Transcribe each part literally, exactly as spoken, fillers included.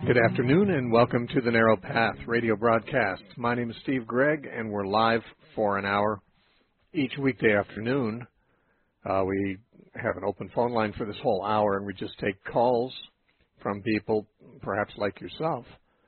Good afternoon and welcome to the Narrow Path radio broadcast. My name is Steve Gregg and we're live for an hour each weekday afternoon. Uh, we have an open phone line for this whole hour and we just take calls from people, perhaps like yourself,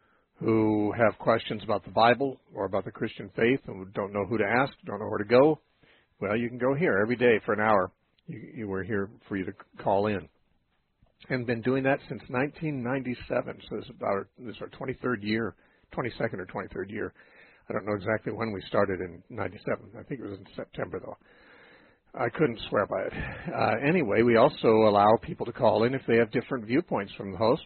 who have questions about the Bible or about the Christian faith and don't know who to ask, don't know where to go. Well, you can go here every day for an hour. You, you We're here for you to call in. And been doing that since nineteen ninety-seven, so this is about this is our twenty-third year, twenty-second or twenty-third year. I don't know exactly when we started in ninety-seven. I think it was in September, though. I couldn't swear by it. Uh, anyway, we also allow people to call in if they have different viewpoints from the host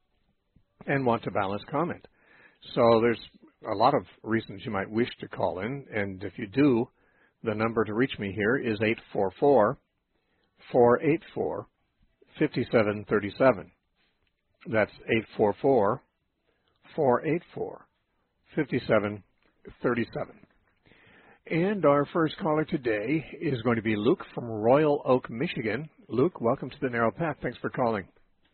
and want to balance comment. So there's a lot of reasons you might wish to call in, and if you do, the number to reach me here is eight four four, four eight four, fifty-seven thirty-seven. That's eight four four, four eight four, fifty-seven thirty-seven. And our first caller today is going to be Luke from Royal Oak, Michigan. Luke, welcome to the Narrow Path. Thanks for calling.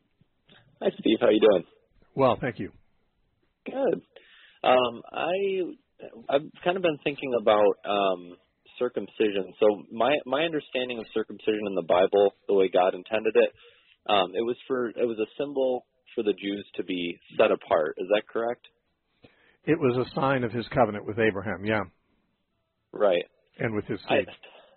Hi, Steve. How you doing? Well, thank you. Good. Um, I I've kind of been thinking about um, circumcision. So my my understanding of circumcision in the Bible, the way God intended it, um, it was for it was a symbol for the Jews to be set apart. Is that correct? It was a sign of His covenant with Abraham. Yeah. Right. And with his I, seed.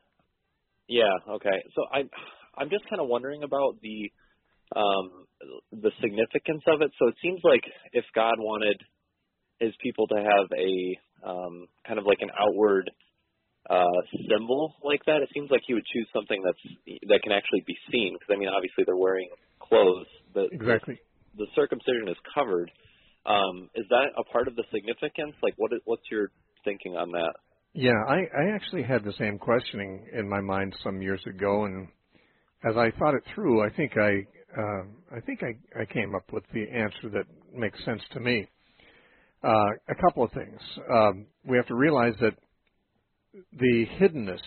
yeah. Okay. So I I'm just kind of wondering about the um, the significance of it. So it seems like if God wanted His people to have a um, kind of like an outward uh, symbol like that, it seems like He would choose something that's that can actually be seen. Because I mean, obviously they're wearing clothes. The, exactly. The, the circumcision is covered. Um, is that a part of the significance? Like, what is, what's your thinking on that? Yeah, I, I actually had the same questioning in my mind some years ago, and as I thought it through, I think I uh, I think I, I came up with the answer that makes sense to me. Uh, a couple of things. Um, we have to realize that the hiddenness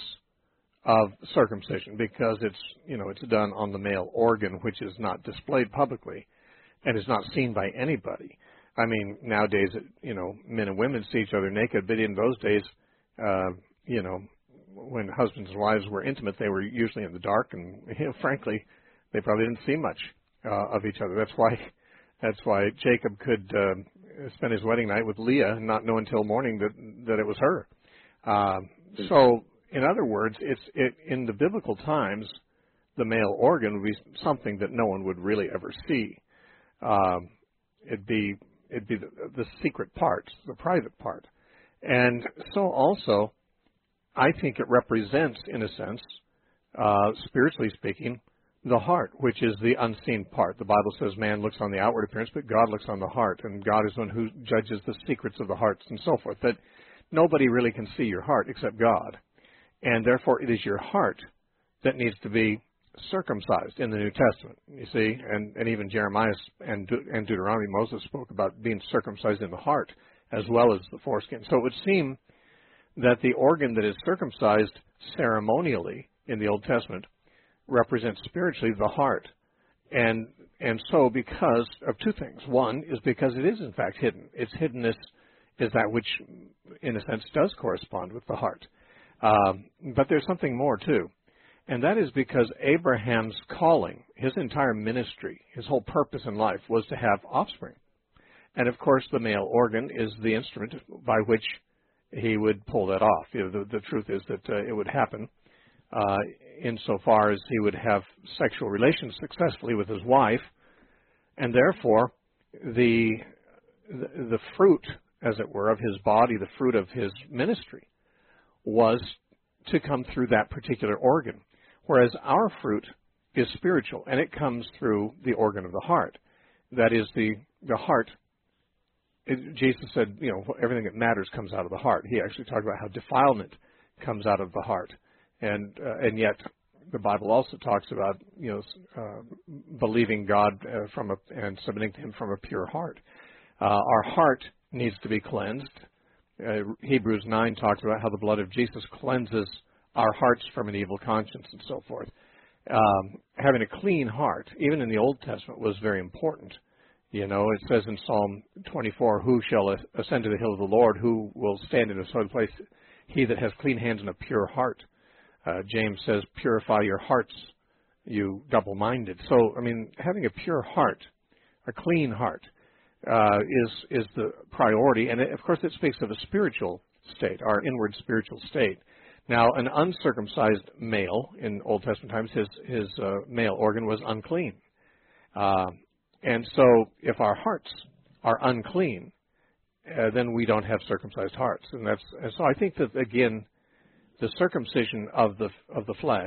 of circumcision, because it's you know it's done on the male organ, which is not displayed publicly, and is not seen by anybody. I mean, nowadays, you know, men and women see each other naked, but in those days, uh, you know, when husbands and wives were intimate, they were usually in the dark, and you know, frankly, they probably didn't see much uh, of each other. That's why, that's why Jacob could uh, spend his wedding night with Leah and not know until morning that that it was her. Uh, so, in other words, it's it, in the biblical times, the male organ would be something that no one would really ever see. Um, it'd be it'd be the, the secret part, the private part. And so also, I think it represents, in a sense, uh, spiritually speaking, the heart, which is the unseen part. The Bible says man looks on the outward appearance, but God looks on the heart, and God is one who judges the secrets of the hearts and so forth. That nobody really can see your heart except God. And therefore, it is your heart that needs to be circumcised in the New Testament, you see. And, and even Jeremiah and, De- and Deuteronomy, Moses spoke about being circumcised in the heart as well as the foreskin. So it would seem that the organ that is circumcised ceremonially in the Old Testament represents spiritually the heart. And and so because of two things. One is because it is in fact hidden. Its hiddenness is that which, in a sense, does correspond with the heart. Um, but there's something more, too. And that is because Abraham's calling, his entire ministry, his whole purpose in life was to have offspring. And, of course, the male organ is the instrument by which he would pull that off. You know, the, the truth is that uh, it would happen uh, insofar as he would have sexual relations successfully with his wife, and therefore the, the the fruit, as it were, of his body, the fruit of his ministry, was to come through that particular organ, whereas our fruit is spiritual, and it comes through the organ of the heart. That is, the, the heart. It, Jesus said, you know, everything that matters comes out of the heart. He actually talked about how defilement comes out of the heart. And uh, and yet the Bible also talks about, you know, uh, believing God uh, from a, and submitting to Him from a pure heart. Uh, our heart needs to be cleansed. Uh, Hebrews nine talks about how the blood of Jesus cleanses our hearts from an evil conscience and so forth. Um, having a clean heart, even in the Old Testament, was very important. You know, it says in Psalm twenty-four, who shall ascend to the hill of the Lord? Who will stand in his holy place? He that has clean hands and a pure heart. Uh, James says, purify your hearts, you double-minded. So, I mean, having a pure heart, a clean heart, uh, is is the priority. And, it, of course, it speaks of a spiritual state, our inward spiritual state. Now, an uncircumcised male in Old Testament times, his, his uh, male organ was unclean. Uh, and so if our hearts are unclean, uh, then we don't have circumcised hearts. And that's and so I think that, again, the circumcision of the of the flesh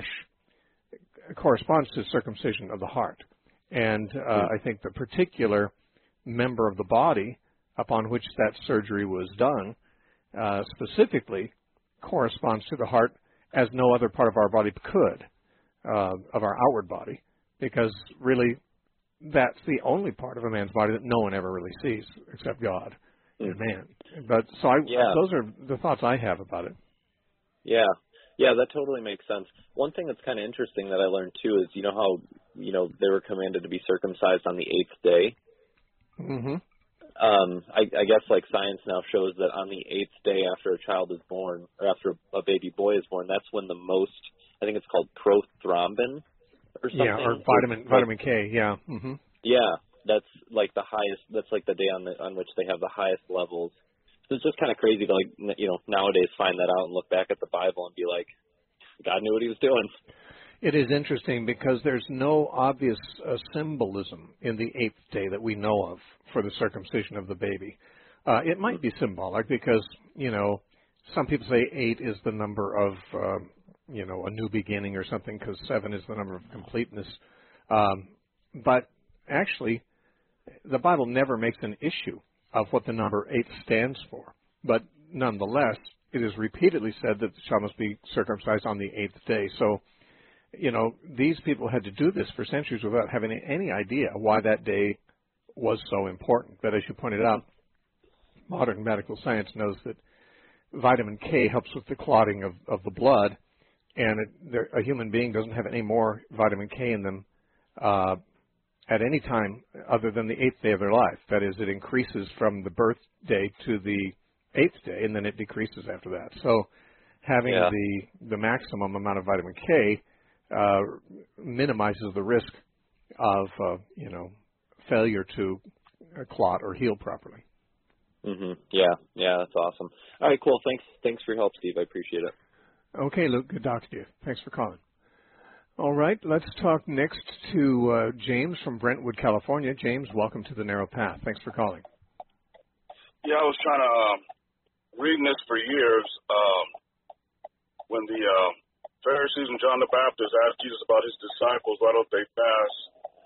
corresponds to circumcision of the heart. And uh, I think the particular member of the body upon which that surgery was done uh, specifically corresponds to the heart as no other part of our body could, uh, of our outward body, because really that's the only part of a man's body that no one ever really sees except God and man. But so I, yeah. those are the thoughts I have about it. Yeah. Yeah, that totally makes sense. One thing that's kind of interesting that I learned too is, you know how, you know, they were commanded to be circumcised on the eighth day? Mm-hmm. Um, I, I guess like science now shows that on the eighth day after a child is born, or after a baby boy is born, that's when the most, I think it's called prothrombin or something. Yeah, or vitamin like, vitamin K, yeah. Mm-hmm. Yeah, that's like the highest, that's like the day on the, on which they have the highest levels. So it's just kind of crazy to, like, you know, nowadays find that out and look back at the Bible and be like, God knew what he was doing. It is interesting because there's no obvious uh, symbolism in the eighth day that we know of for the circumcision of the baby. Uh, it might be symbolic because, you know, some people say eight is the number of, uh, you know, a new beginning or something because seven is the number of completeness. Um, but actually, the Bible never makes an issue of what the number eight stands for. But nonetheless, it is repeatedly said that the child must be circumcised on the eighth day. So, you know, these people had to do this for centuries without having any idea why that day was so important. But as you pointed out, modern medical science knows that vitamin K helps with the clotting of, of the blood, and it, there, a human being doesn't have any more vitamin K in them uh, at any time other than the eighth day of their life. That is, it increases from the birth day to the eighth day, and then it decreases after that. So having yeah. the, the maximum amount of vitamin K uh, minimizes the risk of, uh, you know, failure to uh, clot or heal properly. Mm-hmm. Yeah, yeah, that's awesome. All right, cool. Thanks, thanks for your help, Steve. I appreciate it. Okay, Luke, good talking to you. Thanks for calling. All right, let's talk next to uh, James from Brentwood, California. James, welcome to The Narrow Path. Thanks for calling. Yeah, I was trying to, um, reading this for years, um, when the uh, Pharisees and John the Baptist asked Jesus about his disciples, why don't they fast?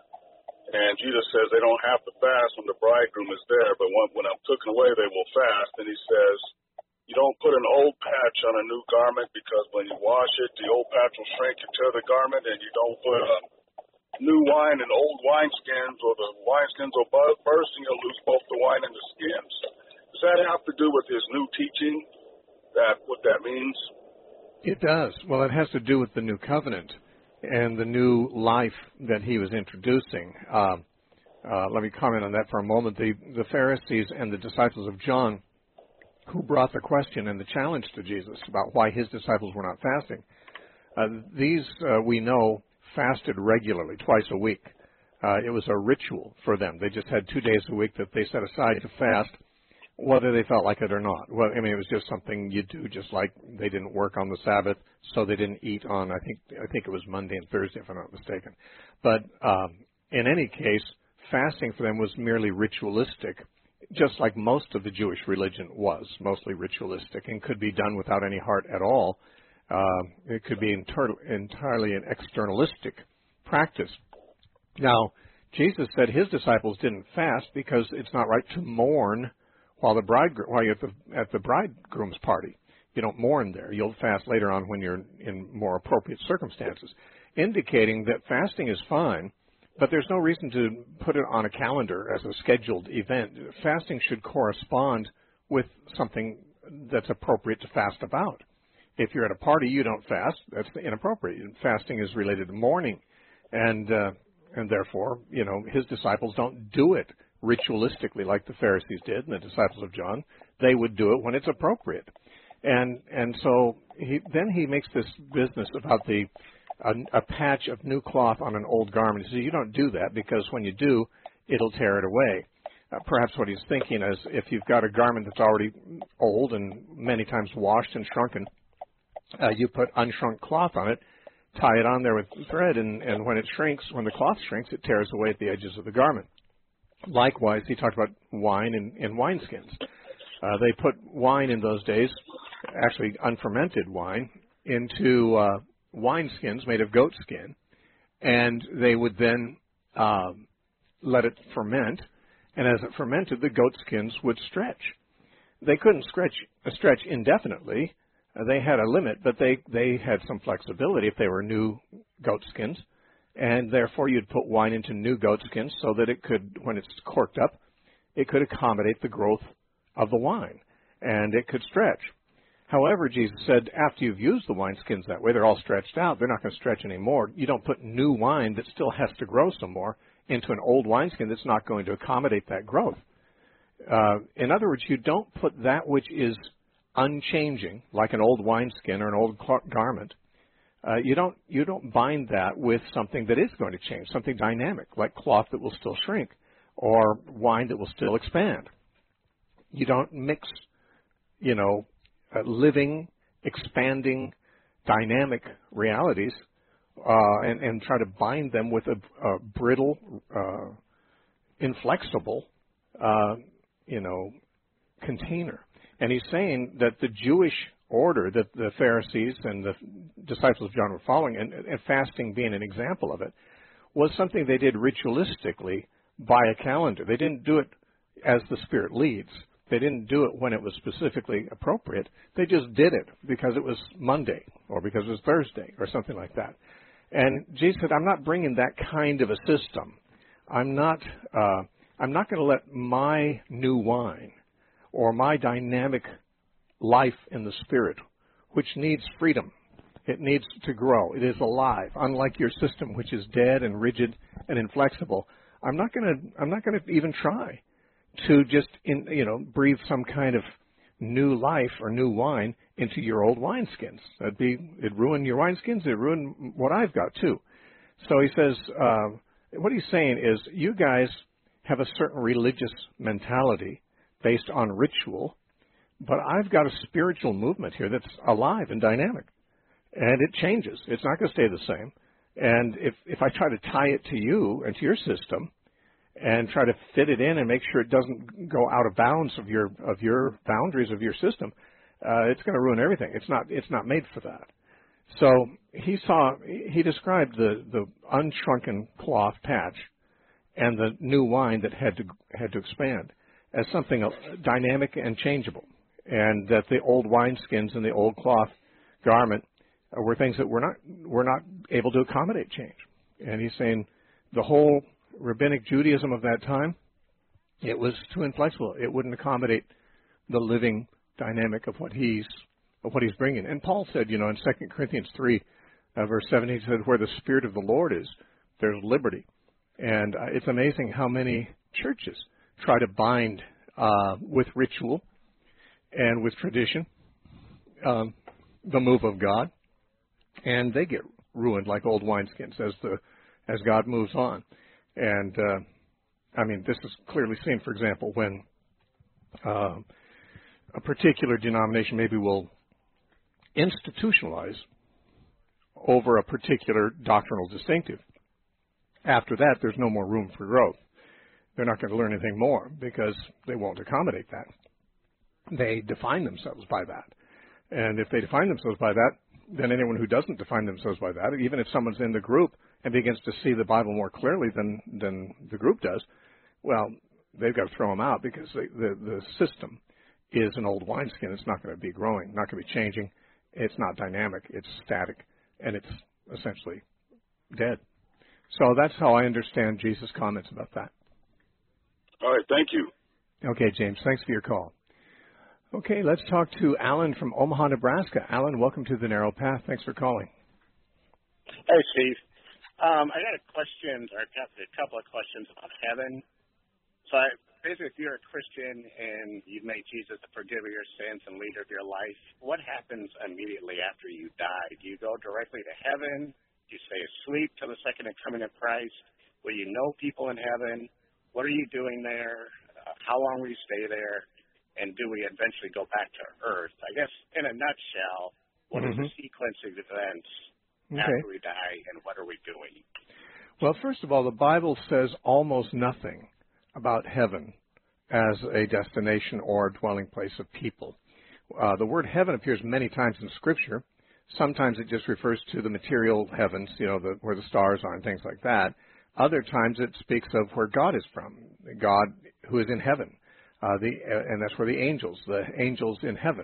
And Jesus says they don't have to fast when the bridegroom is there, but when, when I'm taken away, they will fast. And he says, you don't put an old patch on a new garment because when you wash it, the old patch will shrink and tear the garment, and you don't put uh, new wine in old wineskins, or the wineskins will burst and you'll lose both the wine and the skins. Does that have to do with his new teaching, that what that means? It does. Well, it has to do with the new covenant and the new life that he was introducing. Uh, uh, let me comment on that for a moment. The, the Pharisees and the disciples of John, who brought the question and the challenge to Jesus about why his disciples were not fasting, uh, these, uh, we know, fasted regularly, twice a week. Uh, it was a ritual for them. They just had two days a week that they set aside to fast, whether they felt like it or not. Well, I mean, it was just something you do, just like they didn't work on the Sabbath, so they didn't eat on, I think I think it was Monday and Thursday, if I'm not mistaken. But um, in any case, fasting for them was merely ritualistic, just like most of the Jewish religion was, mostly ritualistic, and could be done without any heart at all. Uh, it could be inter- entirely an externalistic practice. Now, Jesus said his disciples didn't fast because it's not right to mourn while the bridegroom, while you're at the, at the bridegroom's party. You don't mourn there. You'll fast later on when you're in more appropriate circumstances, indicating that fasting is fine, but there's no reason to put it on a calendar as a scheduled event. Fasting should correspond with something that's appropriate to fast about. If you're at a party, you don't fast. That's inappropriate. Fasting is related to mourning, and uh, and therefore, you know, his disciples don't do it ritualistically like the Pharisees did and the disciples of John. They would do it when it's appropriate. And and so he, then he makes this business about the a, a patch of new cloth on an old garment. He says, you don't do that because when you do, it'll tear it away. Uh, perhaps what he's thinking is if you've got a garment that's already old and many times washed and shrunken, uh, you put unshrunk cloth on it, tie it on there with thread, and, and when it shrinks, when the cloth shrinks, it tears away at the edges of the garment. Likewise, he talked about wine and, and wineskins. Uh, they put wine in those days, actually unfermented wine, into uh, wineskins made of goat skin, and they would then um, let it ferment, and as it fermented, the goat skins would stretch. They couldn't stretch, uh, stretch indefinitely. Uh, they had a limit, but they, they had some flexibility if they were new goat skins, and therefore you'd put wine into new goat skins so that it could, when it's corked up, it could accommodate the growth of the wine, and it could stretch. However, Jesus said, after you've used the wineskins that way, they're all stretched out, they're not going to stretch anymore. You don't put new wine that still has to grow some more into an old wineskin that's not going to accommodate that growth. Uh, in other words, you don't put that which is unchanging, like an old wineskin or an old garment, uh, you don't you don't bind that with something that is going to change, something dynamic, like cloth that will still shrink or wine that will still expand. You don't mix, you know, uh, living, expanding, dynamic realities uh, and, and try to bind them with a, a brittle, uh, inflexible, uh, you know, container. And he's saying that the Jewish order that the Pharisees and the disciples of John were following, and, and fasting being an example of it, was something they did ritualistically by a calendar. They didn't do it as the Spirit leads. They didn't do it when it was specifically appropriate. They just did it because it was Monday or because it was Thursday or something like that. And Jesus said, I'm not bringing that kind of a system. I'm not, uh, I'm not going to let my new wine or my dynamic life in the Spirit, which needs freedom. It needs to grow. It is alive, unlike your system, which is dead and rigid and inflexible. I'm not going to, I'm not going to even try to just, in, you know, breathe some kind of new life or new wine into your old wineskins. That'd be, it'd ruin your wineskins. It'd ruin what I've got too. So he says, uh, what he's saying is, you guys have a certain religious mentality based on ritual, but I've got a spiritual movement here that's alive and dynamic, and it changes. It's not going to stay the same. And if if I try to tie it to you and to your system, and try to fit it in and make sure it doesn't go out of bounds of your of your boundaries of your system, uh, it's going to ruin everything. It's not it's not made for that. So he saw he described the the unshrunken cloth patch and the new wine that had to had to expand as something dynamic and changeable, and that the old wineskins and the old cloth garment were things that were not were not able to accommodate change. And he's saying the whole rabbinic Judaism of that time, it was too inflexible. It wouldn't accommodate the living dynamic of what he's of what he's bringing. And Paul said, you know, in Second Corinthians three, uh, verse seven, he said, where the Spirit of the Lord is, there's liberty. And uh, it's amazing how many churches try to bind uh, with ritual and with tradition um, the move of God, and they get ruined like old wineskins as the as God moves on. And, uh, I mean, this is clearly seen, for example, when uh, a particular denomination maybe will institutionalize over a particular doctrinal distinctive. After that, there's no more room for growth. They're not going to learn anything more because they won't accommodate that. They define themselves by that. And if they define themselves by that, then anyone who doesn't define themselves by that, even if someone's in the group and begins to see the Bible more clearly than than the group does, well, they've got to throw them out because the, the, the system is an old wineskin. It's not going to be growing, not going to be changing. It's not dynamic. It's static, and it's essentially dead. So that's how I understand Jesus' comments about that. All right, thank you. Okay, James, thanks for your call. Okay, let's talk to Alan from Omaha, Nebraska. Alan, welcome to The Narrow Path. Thanks for calling. Hey, Steve. Um, I got a question, or a couple of questions about heaven. So I, basically, if you're a Christian and you've made Jesus the forgiver of your sins and leader of your life, what happens immediately after you die? Do you go directly to heaven? Do you stay asleep till the second coming of Christ? Will you know people in heaven? What are you doing there? Uh, how long will you stay there? And do we eventually go back to earth? I guess, in a nutshell, what mm-hmm. is the sequence of events okay. after we die, and what are we doing? Well, first of all, the Bible says almost nothing about heaven as a destination or a dwelling place of people. Uh, the word heaven appears many times in Scripture. Sometimes it just refers to the material heavens, you know, the, where the stars are and things like that. Other times it speaks of where God is from, God who is in heaven, uh, the uh, and that's where the angels, the angels in heaven,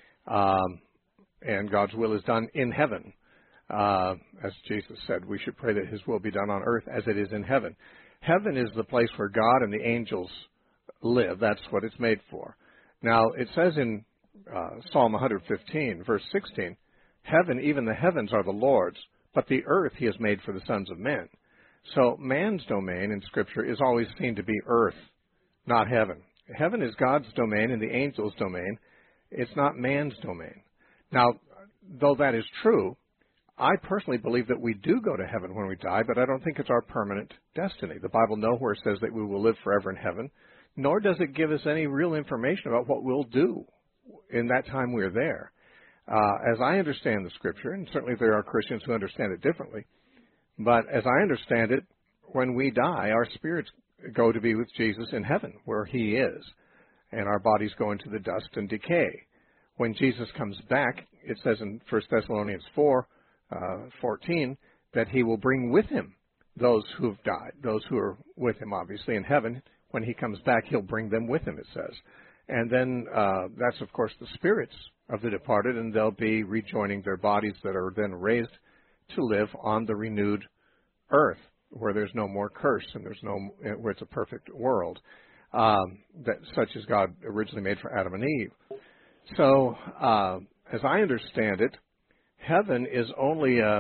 um, and God's will is done in heaven. Uh, as Jesus said, we should pray that His will be done on earth as it is in heaven. Heaven is the place where God and the angels live. That's what it's made for. Now, it says in uh, Psalm one fifteen, verse sixteen, heaven, even the heavens are the Lord's, but the earth He has made for the sons of men. So man's domain in Scripture is always seen to be earth, not heaven. Heaven is God's domain and the angels' domain. It's not man's domain. Now, though that is true, I personally believe that we do go to heaven when we die, but I don't think it's our permanent destiny. The Bible nowhere says that we will live forever in heaven, nor does it give us any real information about what we'll do in that time we're there. Uh, as I understand the Scripture, and certainly there are Christians who understand it differently, but as I understand it, when we die, our spirits go to be with Jesus in heaven, where He is, and our bodies go into the dust and decay. When Jesus comes back, it says in First Thessalonians four, Uh, fourteen, that He will bring with Him those who have died, those who are with Him, obviously, in heaven. When He comes back, He'll bring them with Him, it says. And then uh, that's, of course, the spirits of the departed, and they'll be rejoining their bodies that are then raised to live on the renewed earth, where there's no more curse and there's no, where it's a perfect world, um, that such as God originally made for Adam and Eve. So, uh, as I understand it, heaven is only a,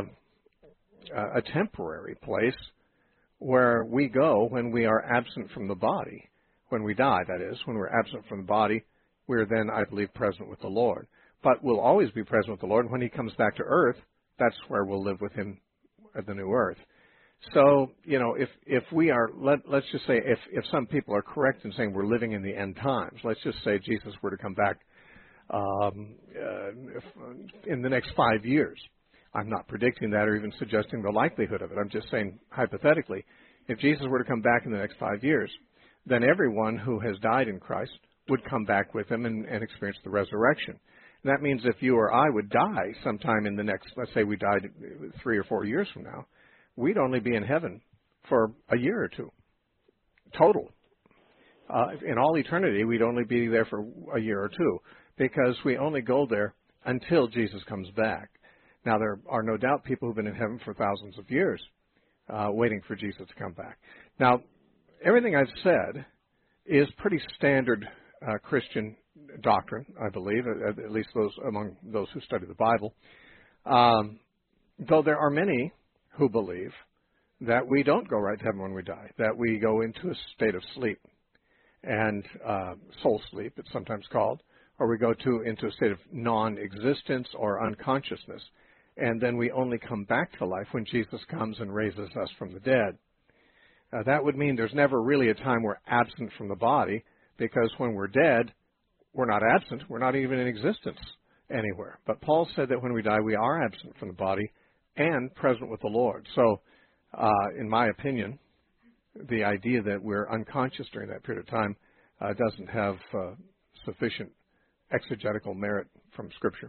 a temporary place where we go when we are absent from the body. When we die, that is, when we're absent from the body, we're then, I believe, present with the Lord. But we'll always be present with the Lord. When He comes back to earth, that's where we'll live with Him at the new earth. So, you know, if, if we are, let, let's just say, if, if some people are correct in saying we're living in the end times, let's just say Jesus were to come back Um, uh, in the next five years. I'm not predicting that or even suggesting the likelihood of it. I'm just saying hypothetically, if Jesus were to come back in the next five years, then everyone who has died in Christ would come back with Him and, and experience the resurrection. And that means if you or I would die sometime in the next, let's say we died three or four years from now, we'd only be in heaven for a year or two, total. Uh, in all eternity, we'd only be there for a year or two, because we only go there until Jesus comes back. Now, there are no doubt people who've been in heaven for thousands of years uh, waiting for Jesus to come back. Now, everything I've said is pretty standard uh, Christian doctrine, I believe, at, at least those among those who study the Bible, um, though there are many who believe that we don't go right to heaven when we die, that we go into a state of sleep, and uh, soul sleep, it's sometimes called, or we go to into a state of non-existence or unconsciousness, and then we only come back to life when Jesus comes and raises us from the dead. Uh, that would mean there's never really a time we're absent from the body, because when we're dead, we're not absent, we're not even in existence anywhere. But Paul said that when we die, we are absent from the body and present with the Lord. So, uh, in my opinion, the idea that we're unconscious during that period of time uh, doesn't have uh, sufficient exegetical merit from Scripture.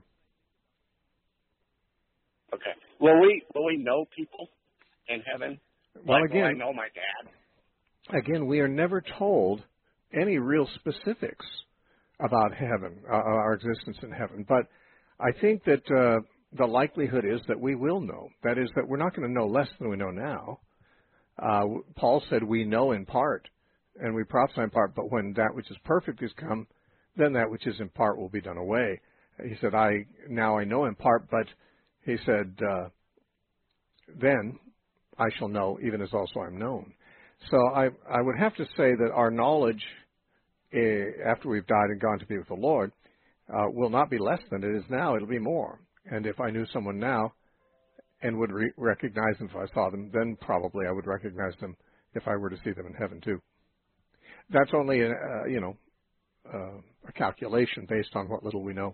Okay. Will we will we know people in heaven? Well, like, again, will I know my dad? Again, we are never told any real specifics about heaven, uh, our existence in heaven. But I think that uh, the likelihood is that we will know. That is, that we're not going to know less than we know now. Uh, Paul said we know in part, and we prophesy in part, but when that which is perfect is come, then that which is in part will be done away. He said, I now I know in part, but he said, uh, then I shall know even as also I'm known. So I, I would have to say that our knowledge uh, after we've died and gone to be with the Lord uh, will not be less than it is now. It'll be more. And if I knew someone now and would re- recognize them if I saw them, then probably I would recognize them if I were to see them in heaven too. That's only a, uh, you know, uh, a calculation based on what little we know.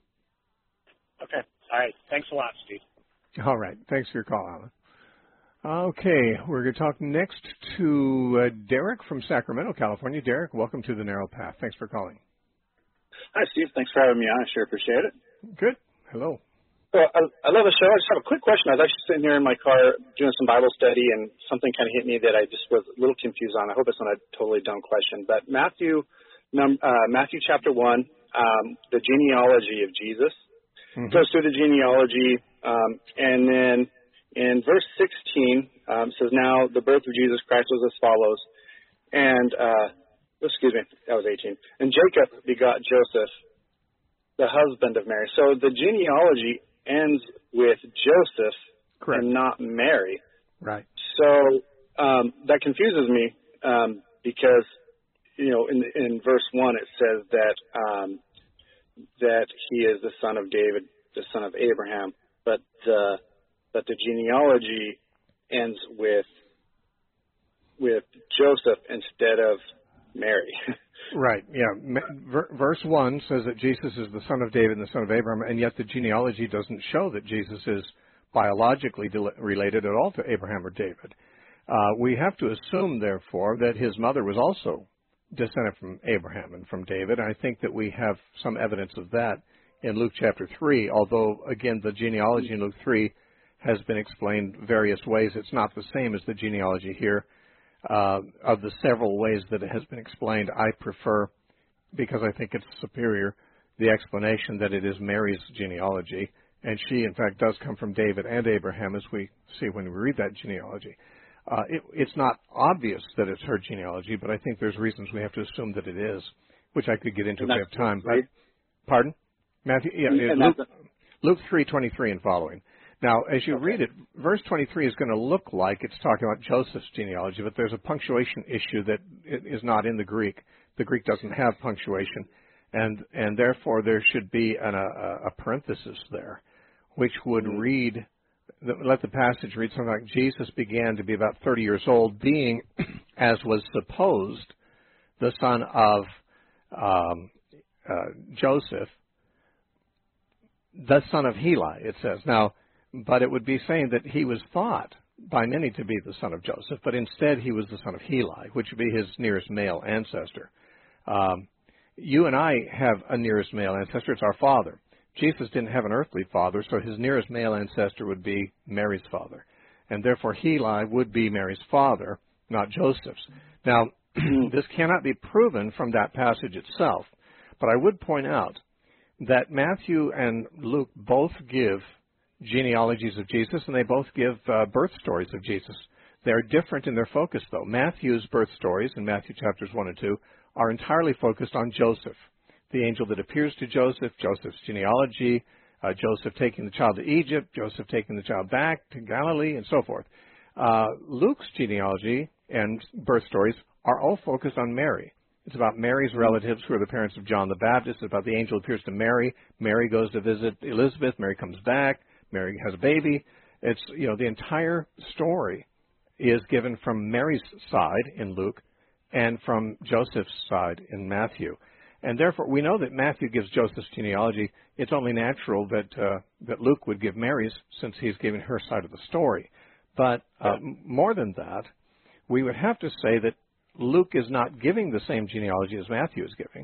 Okay. All right. Thanks a lot, Steve. All right. Thanks for your call, Alan. Okay. We're going to talk next to uh, Derek from Sacramento, California. Derek, welcome to The Narrow Path. Thanks for calling. Hi, Steve. Thanks for having me on. I sure appreciate it. Good. Hello. Well, I, I love the show. I just have a quick question. I was actually sitting here in my car doing some Bible study, and something kind of hit me that I just was a little confused on. I hope it's not a totally dumb question. But Matthew, num, uh, Matthew chapter one, um, the genealogy of Jesus, mm-hmm. goes through the genealogy, um, and then in verse sixteen, um, says, now the birth of Jesus Christ was as follows. And, uh, excuse me, that was eighteen. And Jacob begot Joseph, the husband of Mary. So the genealogy ends with Joseph Correct. And not Mary. Right. So um, that confuses me um, because, you know, in, in verse one it says that um, that he is the son of David, the son of Abraham, but the but the genealogy ends with with Joseph instead of Mary. Right, yeah. Verse one says that Jesus is the son of David and the son of Abraham, and yet the genealogy doesn't show that Jesus is biologically related at all to Abraham or David. Uh, we have to assume, therefore, that his mother was also descended from Abraham and from David. And I think that we have some evidence of that in Luke chapter three, although, again, the genealogy in Luke three has been explained various ways. It's not the same as the genealogy here. Uh, of the several ways that it has been explained, I prefer, because I think it's superior, the explanation that it is Mary's genealogy, and she, in fact, does come from David and Abraham, as we see when we read that genealogy. Uh, it, it's not obvious that it's her genealogy, but I think there's reasons we have to assume that it is, which I could get into if we have time. But, pardon? Matthew? Yeah, Luke, Luke three twenty-three and following. Now, as you okay. read it, verse twenty-three is going to look like it's talking about Joseph's genealogy, but there's a punctuation issue that is not in the Greek. The Greek doesn't have punctuation, and and therefore there should be an, a, a parenthesis there, which would mm-hmm. read, let the passage read something like, Jesus began to be about thirty years old, being, as was supposed, the son of um, uh, Joseph, the son of Heli, it says. Now, but it would be saying that he was thought by many to be the son of Joseph, but instead he was the son of Heli, which would be his nearest male ancestor. Um, you and I have a nearest male ancestor. It's our father. Jesus didn't have an earthly father, so his nearest male ancestor would be Mary's father. And therefore Heli would be Mary's father, not Joseph's. Now, this cannot be proven from that passage itself, but I would point out that Matthew and Luke both give genealogies of Jesus, and they both give uh, birth stories of Jesus. They're different in their focus, though. Matthew's birth stories in Matthew chapters one and two are entirely focused on Joseph, the angel that appears to Joseph, Joseph's genealogy, uh, Joseph taking the child to Egypt, Joseph taking the child back to Galilee, and so forth. Uh, Luke's genealogy and birth stories are all focused on Mary. It's about Mary's relatives, who are the parents of John the Baptist. It's about the angel who appears to Mary. Mary goes to visit Elizabeth. Mary comes back. Mary has a baby. It's, you know, the entire story is given from Mary's side in Luke and from Joseph's side in Matthew. And therefore, we know that Matthew gives Joseph's genealogy. It's only natural that uh, that Luke would give Mary's, since he's giving her side of the story. But uh, yeah. more than that, we would have to say that Luke is not giving the same genealogy as Matthew is giving.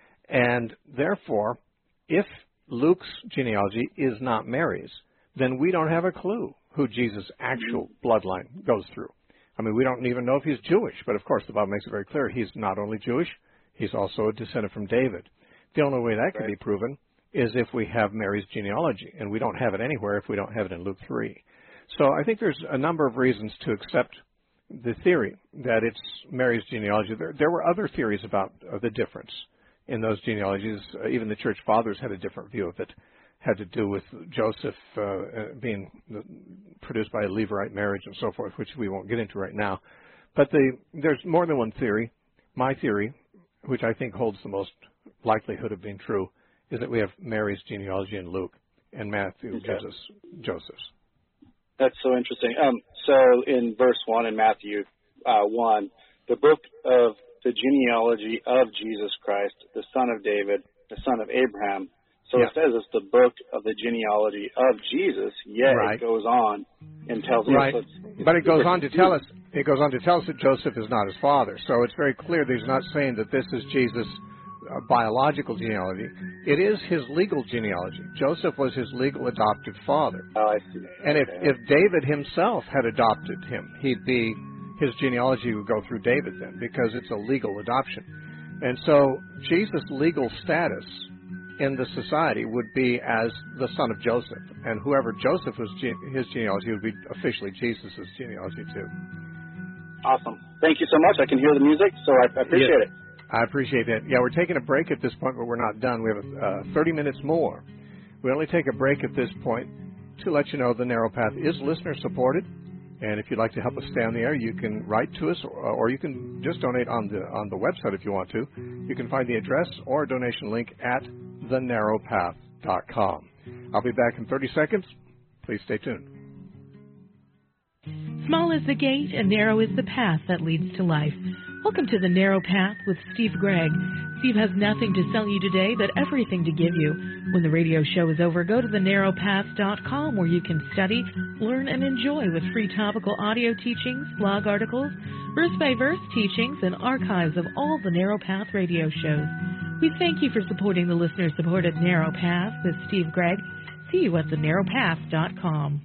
And therefore, if Luke's genealogy is not Mary's, then we don't have a clue who Jesus' actual bloodline goes through. I mean, we don't even know if he's Jewish, but of course the Bible makes it very clear he's not only Jewish, he's also a descendant from David. The only way that can right. be proven is if we have Mary's genealogy, and we don't have it anywhere if we don't have it in Luke three. So I think there's a number of reasons to accept the theory that it's Mary's genealogy. There, there were other theories about uh, the difference in those genealogies. Uh, even the church fathers had a different view of it. Had to do with Joseph uh, being produced by a Levirate marriage and so forth, which we won't get into right now. But the, there's more than one theory. My theory, which I think holds the most likelihood of being true, is that we have Mary's genealogy in Luke, and Matthew Okay. gives us Joseph's. That's so interesting. Um, so in verse one in Matthew uh, one, the book of the genealogy of Jesus Christ, the son of David, the son of Abraham. So Yeah. it says it's the book of the genealogy of Jesus, yet Right. it goes on and tells us. Right. So it's, But it goes on to tell us, it goes on to tell us that Joseph is not his father. So it's very clear that he's not saying that this is Jesus' uh, biological genealogy. It is his legal genealogy. Joseph was his legal adopted father. Oh, I see. And if, Okay. if David himself had adopted him, he'd be, his genealogy would go through David then, because it's a legal adoption. And so Jesus' legal status in the society would be as the son of Joseph. And whoever Joseph was, ge- his genealogy would be officially Jesus' genealogy too. Awesome. Thank you so much. I can hear the music, so I, I appreciate Yeah. it. I appreciate that. Yeah, we're taking a break at this point, but we're not done. We have uh, thirty minutes more. We only take a break at this point to let you know the Narrow Path is listener-supported. And if you'd like to help us stay on the air, you can write to us, or, or you can just donate on the on the website if you want to. You can find the address or a donation link at the narrow path dot com. I'll be back in thirty seconds. Please stay tuned. Small is the gate and narrow is the path that leads to life. Welcome to The Narrow Path with Steve Gregg. Steve has nothing to sell you today, but everything to give you. When the radio show is over, go to the narrow path dot com where you can study, learn, and enjoy with free topical audio teachings, blog articles, verse-by-verse teachings, and archives of all the Narrow Path radio shows. We thank you for supporting the listener-supported Narrow Path with Steve Gregg. See you at the narrow path dot com.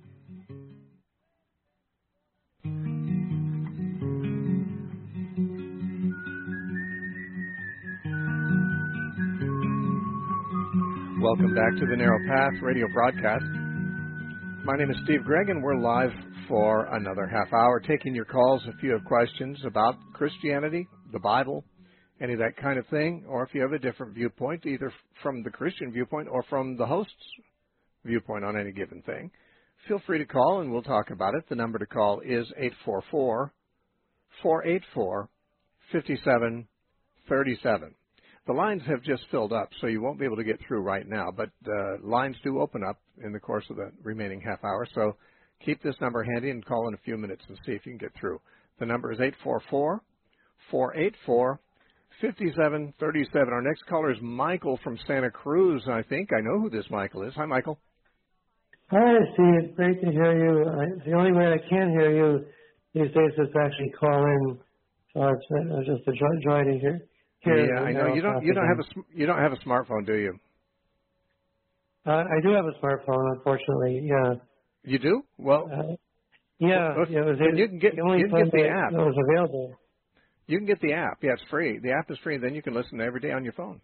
Welcome back to the Narrow Path radio broadcast. My name is Steve Gregg, and we're live for another half hour, taking your calls if you have questions about Christianity, the Bible, any of that kind of thing, or if you have a different viewpoint, either from the Christian viewpoint or from the host's viewpoint on any given thing. Feel free to call, and we'll talk about it. The number to call is eight four four, four eight four, five seven three seven. The lines have just filled up, so you won't be able to get through right now, but uh, lines do open up in the course of the remaining half hour, so keep this number handy and call in a few minutes and see if you can get through. The number is eight four four, four eight four, five seven three seven. Our next caller is Michael from Santa Cruz, I think. I know who this Michael is. Hi, Michael. Hi, Steve. It's great to hear you. I, the only way I can hear you these days is to actually call in, so it's uh, just a joy, joy to hear. Yeah, I know. You don't. You don't have a. You don't have a smartphone, do you? Uh, I do have a smartphone, unfortunately. Yeah. You do? Well. Uh, yeah. Well, yeah it was then you can get. the only You can get the that, app. that was available. You can get the app. Yeah, it's free. The app is free. Then you can listen every day on your phone.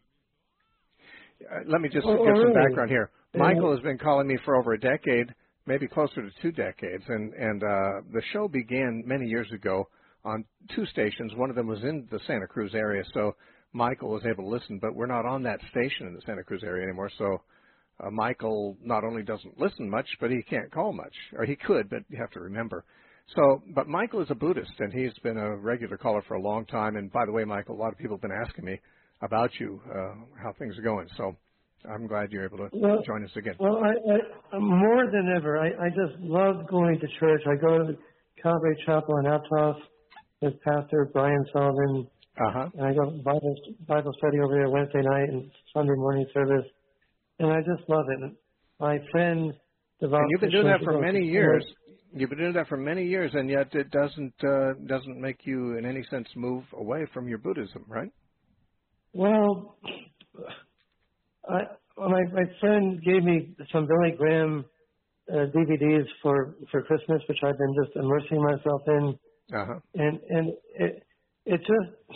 Uh, let me just oh, give oh, some really? background here. Yeah. Michael has been calling me for over a decade, maybe closer to two decades, and and uh, the show began many years ago on two stations. One of them was in the Santa Cruz area, so Michael was able to listen, but we're not on that station in the Santa Cruz area anymore, so uh, Michael not only doesn't listen much, but he can't call much. Or he could, but you have to remember. So, but Michael is a Buddhist, and he's been a regular caller for a long time. And by the way, Michael, a lot of people have been asking me about you, uh, how things are going. So I'm glad you're able to well, join us again. Well, I, I, more than ever, I, I just love going to church. I go to Calvary Chapel in Aptos with Pastor Brian Sullivan. Uh-huh. And I go to Bible, Bible study over there Wednesday night and Sunday morning service. And I just love it. My friend, devout And you've been doing that for Christian, many years. You've been doing that for many years, and yet it doesn't uh, doesn't make you in any sense move away from your Buddhism, right? Well, I, my my friend gave me some Billy Graham uh, D V Ds for, for Christmas, which I've been just immersing myself in. Uh-huh. And and it it just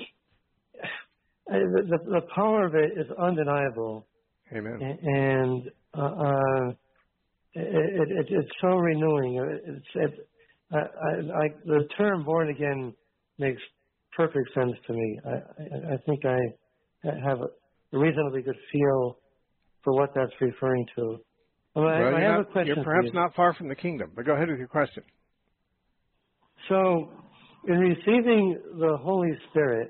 I, the the power of it is undeniable. Amen. And uh, uh, it, it, it's so renewing. It's it, I, I, I, the term "born again" makes perfect sense to me. I, I, I think I have a reasonably good feel for what that's referring to. Well, I, well, I you're, have not, a question. you're perhaps for you. not far from the kingdom, but go ahead with your question. So, in receiving the Holy Spirit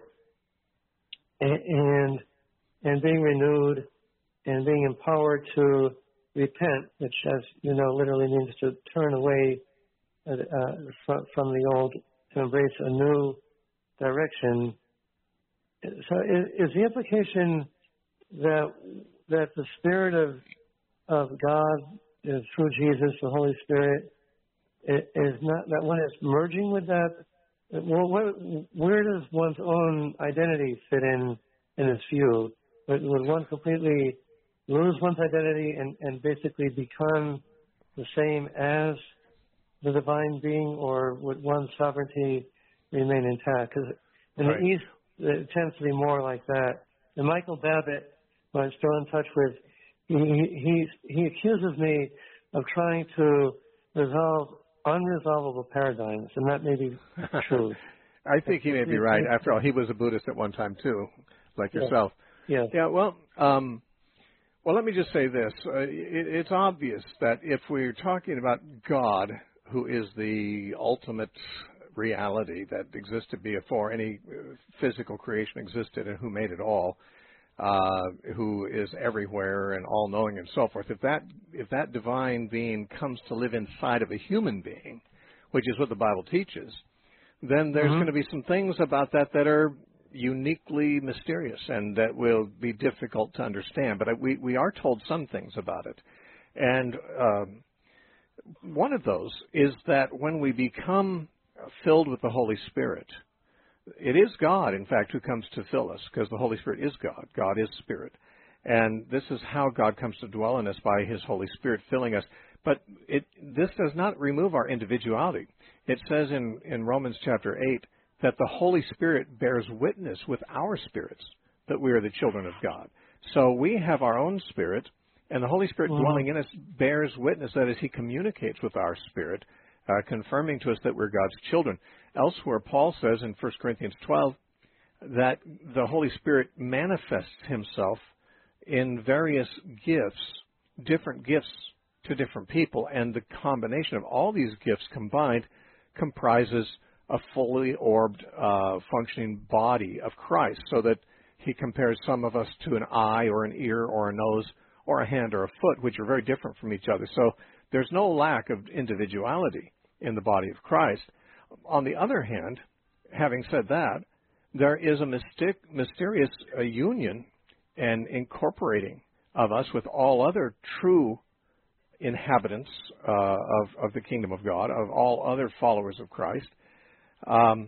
and and being renewed and being empowered to repent, which, as you know, literally means to turn away uh, from, from the old to embrace a new direction. So, is, is the implication that that the Spirit of of God is through Jesus, the Holy Spirit, is not that one is merging with that? Well, what, where does one's own identity fit in in this view? Would, would one completely lose one's identity and, and basically become the same as the divine being, or would one's sovereignty remain intact? Because in right. the East, it tends to be more like that. And Michael Babbitt, who I'm still in touch with, he, he, he accuses me of trying to resolve unresolvable paradigms, and that may be true. I think he may be right. After all, he was a Buddhist at one time too, like yeah. yourself. Yeah. Yeah. Well, um, well, let me just say this: uh, it, it's obvious that if we're talking about God, who is the ultimate reality that existed before any physical creation existed, and who made it all, uh, who is everywhere and all-knowing and so forth, if that if that divine being comes to live inside of a human being, which is what the Bible teaches, then there's mm-hmm. going to be some things about that that are uniquely mysterious and that will be difficult to understand. But we, we are told some things about it. And um, one of those is that when we become filled with the Holy Spirit, it is God, in fact, who comes to fill us, because the Holy Spirit is God. God is Spirit. And this is how God comes to dwell in us, by His Holy Spirit filling us. But it, this does not remove our individuality. It says in, in Romans chapter eight that the Holy Spirit bears witness with our spirits that we are the children of God. So we have our own spirit, and the Holy Spirit mm-hmm. dwelling in us bears witness, that is, He communicates with our spirit, uh, confirming to us that we're God's children. Elsewhere, Paul says in First Corinthians twelve that the Holy Spirit manifests Himself in various gifts, different gifts to different people, and the combination of all these gifts combined comprises a fully orbed, uh, functioning body of Christ, so that He compares some of us to an eye or an ear or a nose or a hand or a foot, which are very different from each other. So there's no lack of individuality in the body of Christ. On the other hand, having said that, there is a mystic, mysterious uh, union and incorporating of us with all other true inhabitants uh, of, of the kingdom of God, of all other followers of Christ, um,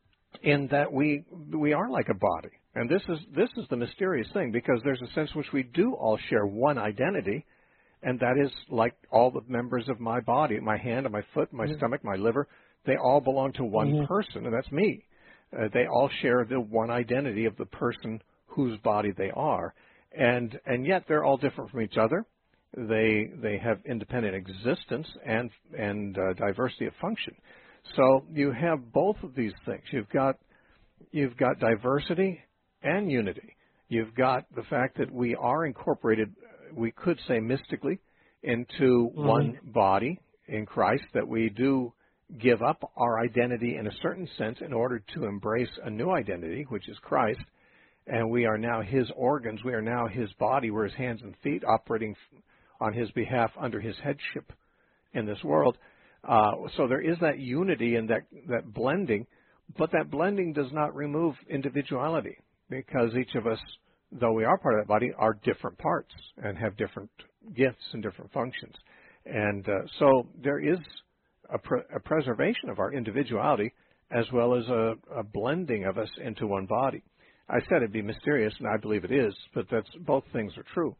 in that we we are like a body. And this is this is the mysterious thing, because there's a sense in which we do all share one identity, and that is like all the members of my body, my hand, my foot, my mm-hmm. stomach, my liver. They all belong to one mm-hmm. person, and that's me. Uh, they all share the one identity of the person whose body they are, and and yet they're all different from each other. They they have independent existence and and uh, diversity of function. So you have both of these things. You've got you've got diversity and unity. You've got the fact that we are incorporated, we could say mystically, into mm-hmm. one body in Christ, that we do give up our identity in a certain sense in order to embrace a new identity, which is Christ, and we are now His organs, we are now His body, we're His hands and feet operating on His behalf under His headship in this world. Uh, so there is that unity and that, that blending, but that blending does not remove individuality, because each of us, though we are part of that body, are different parts and have different gifts and different functions. And uh, so there is a, pre- a preservation of our individuality, as well as a, a blending of us into one body. I said it'd be mysterious, and I believe it is, but that's both things are true.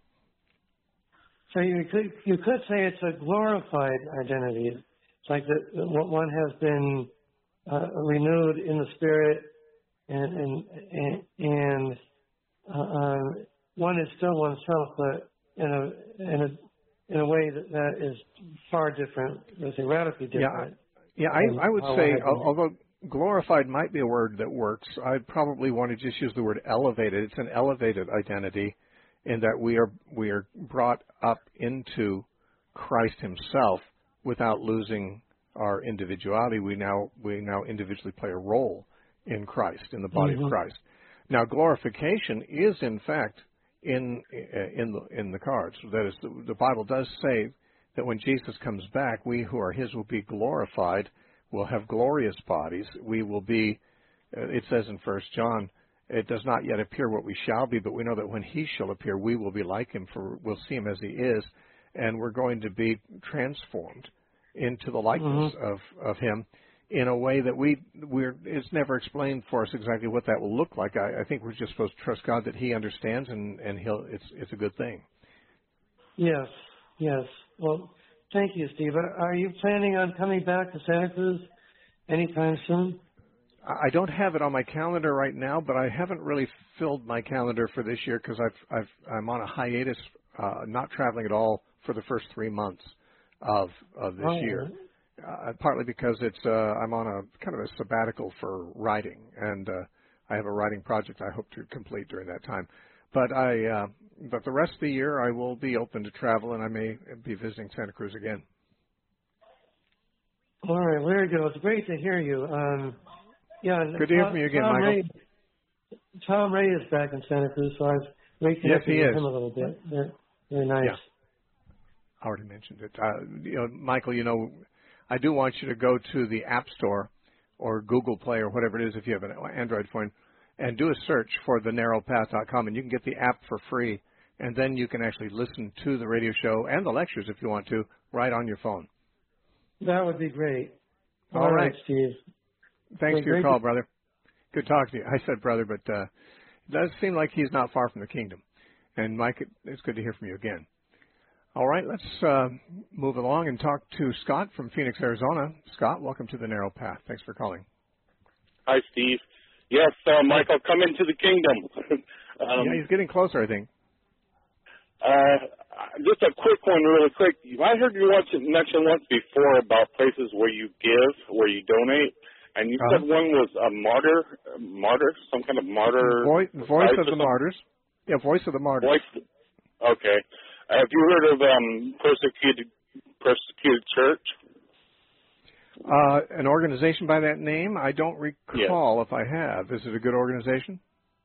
So you could you could say it's a glorified identity. It's like that one has been uh, renewed in the spirit, and and and, and uh, uh, one is still oneself, but in a in a in a way that, that is far different, let's say radically different. Yeah, yeah. I, I would say, although glorified might be a word that works, I'd probably want to just use the word elevated. It's an elevated identity, in that we are we are brought up into Christ Himself without losing our individuality. We now we now individually play a role in Christ, in the body mm-hmm. of Christ. Now, glorification is in fact in in the in the cards. That is, the, the Bible does say that when Jesus comes back, we who are His will be glorified. We'll have glorious bodies. We will be. Uh, it says in First John, it does not yet appear what we shall be, but we know that when He shall appear, we will be like Him, for we'll see Him as He is, and we're going to be transformed into the likeness mm-hmm. of, of Him in a way that we we're it's never explained for us exactly what that will look like. I, I think we're just supposed to trust God that He understands, and, and He'll it's it's a good thing. Yes, yes. Well, thank you, Steve. Are you planning on coming back to Santa Cruz anytime soon? I don't have it on my calendar right now, but I haven't really filled my calendar for this year because I've I've I'm on a hiatus, uh, not traveling at all for the first three months of of this oh, year. Uh, partly because it's uh, I'm on a kind of a sabbatical for writing, and uh, I have a writing project I hope to complete during that time. But I uh, but the rest of the year I will be open to travel, and I may be visiting Santa Cruz again. All right, very good. It's great to hear you. Um, yeah, good to hear from you again, Tom Michael. Ray, Tom Ray is back in Santa Cruz, so I've reconnected yes, he with is. him a little bit. Very, very nice. Yeah. I already mentioned it. Uh, you know, Michael, you know, I do want you to go to the App Store or Google Play or whatever it is if you have an Android phone and do a search for the narrow path dot com, and you can get the app for free, and then you can actually listen to the radio show and the lectures if you want to right on your phone. That would be great. All, All right. right, Steve. Thanks well, for your call, to- brother. Good talking to you. I said brother, but uh, it does seem like he's not far from the kingdom. And Mike, it's good to hear from you again. All right, let's uh, move along and talk to Scott from Phoenix, Arizona. Scott, welcome to the Narrow Path. Thanks for calling. Hi, Steve. Yes, uh, Michael, come into the kingdom. um, yeah, he's getting closer, I think. Uh, just a quick one, really quick. I heard you once mention once before about places where you give, where you donate, and you uh-huh. said one was a martyr, a martyr, some kind of martyr. Voice, voice of the martyrs. Yeah, Voice of the Martyrs. Voice. Okay. Have you heard of um, persecuted persecuted church? Uh, an organization by that name? I don't recall yes. if I have. Is it a good organization?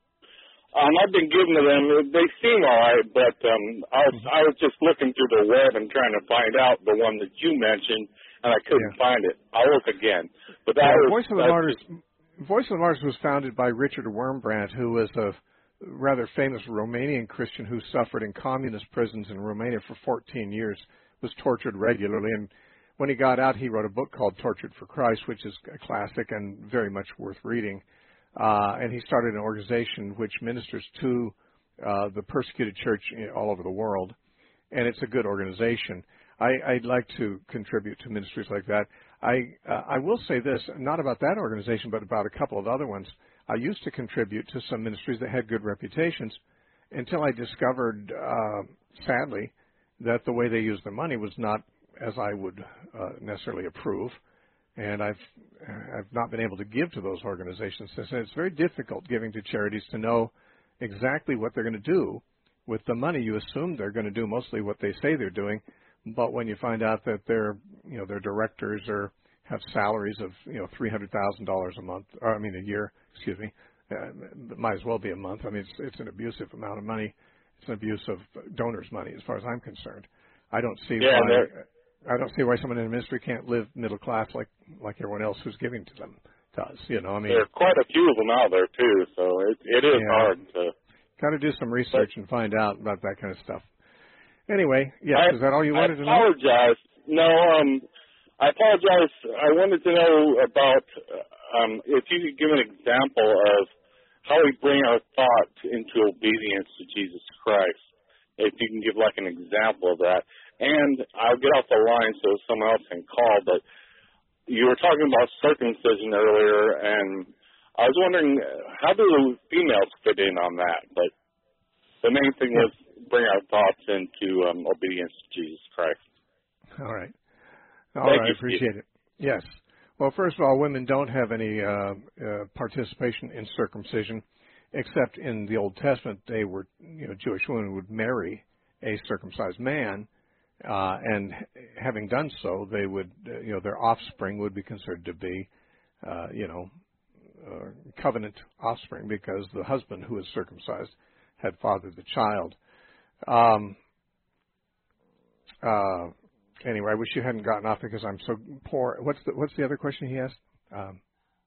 Um, I've been given to them. They seem all right, but um, I was I was just looking through the web and trying to find out the one that you mentioned, and I couldn't yeah. find it. I'll look again. But that yeah, was, Voice of the Martyrs. Just... Voice of the Martyrs was founded by Richard Wurmbrand, who was a rather famous Romanian Christian who suffered in communist prisons in Romania for fourteen years, was tortured regularly, and when he got out, he wrote a book called Tortured for Christ, which is a classic and very much worth reading. Uh, and he started an organization which ministers to uh, the persecuted church all over the world, and it's a good organization. I, I'd like to contribute to ministries like that. I uh, I will say this, not about that organization, but about a couple of other ones. I used to contribute to some ministries that had good reputations until I discovered, uh, sadly, that the way they used their money was not as I would uh, necessarily approve. And I've I've not been able to give to those organizations. And it's very difficult giving to charities to know exactly what they're going to do with the money. You assume they're going to do mostly what they say they're doing, but when you find out that their you know their directors are have salaries of you know three hundred thousand dollars a month, or I mean a year, excuse me, uh, it might as well be a month. I mean it's it's an abusive amount of money. It's an abuse of donors' money, as far as I'm concerned. I don't see yeah, why. I don't see why someone in a ministry can't live middle class like like everyone else who's giving to them does. You know, I mean, there are quite a few of them out there too, so it it is yeah, hard to. Got to do some research and find out about that kind of stuff. Anyway, yes, I, is that all you wanted I to know? I apologize. No, um, I apologize. I wanted to know about um, if you could give an example of how we bring our thought into obedience to Jesus Christ. If you can give like an example of that. And I'll get off the line so someone else can call, but you were talking about circumcision earlier, and I was wondering, how do females fit in on that? But the main thing was bring our thoughts into um, obedience to Jesus Christ. All right. All Thank right, you, I appreciate Steve. it. Yes. Well, first of all, women don't have any uh, uh, participation in circumcision, except in the Old Testament, they were, you know, Jewish women would marry a circumcised man, Uh, and having done so, they would, uh, you know, their offspring would be considered to be, uh, you know, uh, covenant offspring because the husband who was circumcised had fathered the child. Um, uh, anyway, I wish you hadn't gotten off because I'm so poor. What's the What's the other question he asked? Um,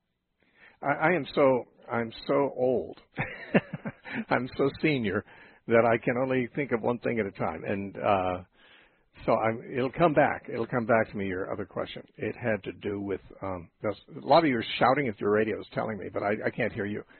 I, I am so I'm so old. I'm so senior that I can only think of one thing at a time, and uh, so I'm, it'll come back. It'll come back to me. Your other question. It had to do with um, a lot of you are shouting at your radios, telling me, but I, I can't hear you.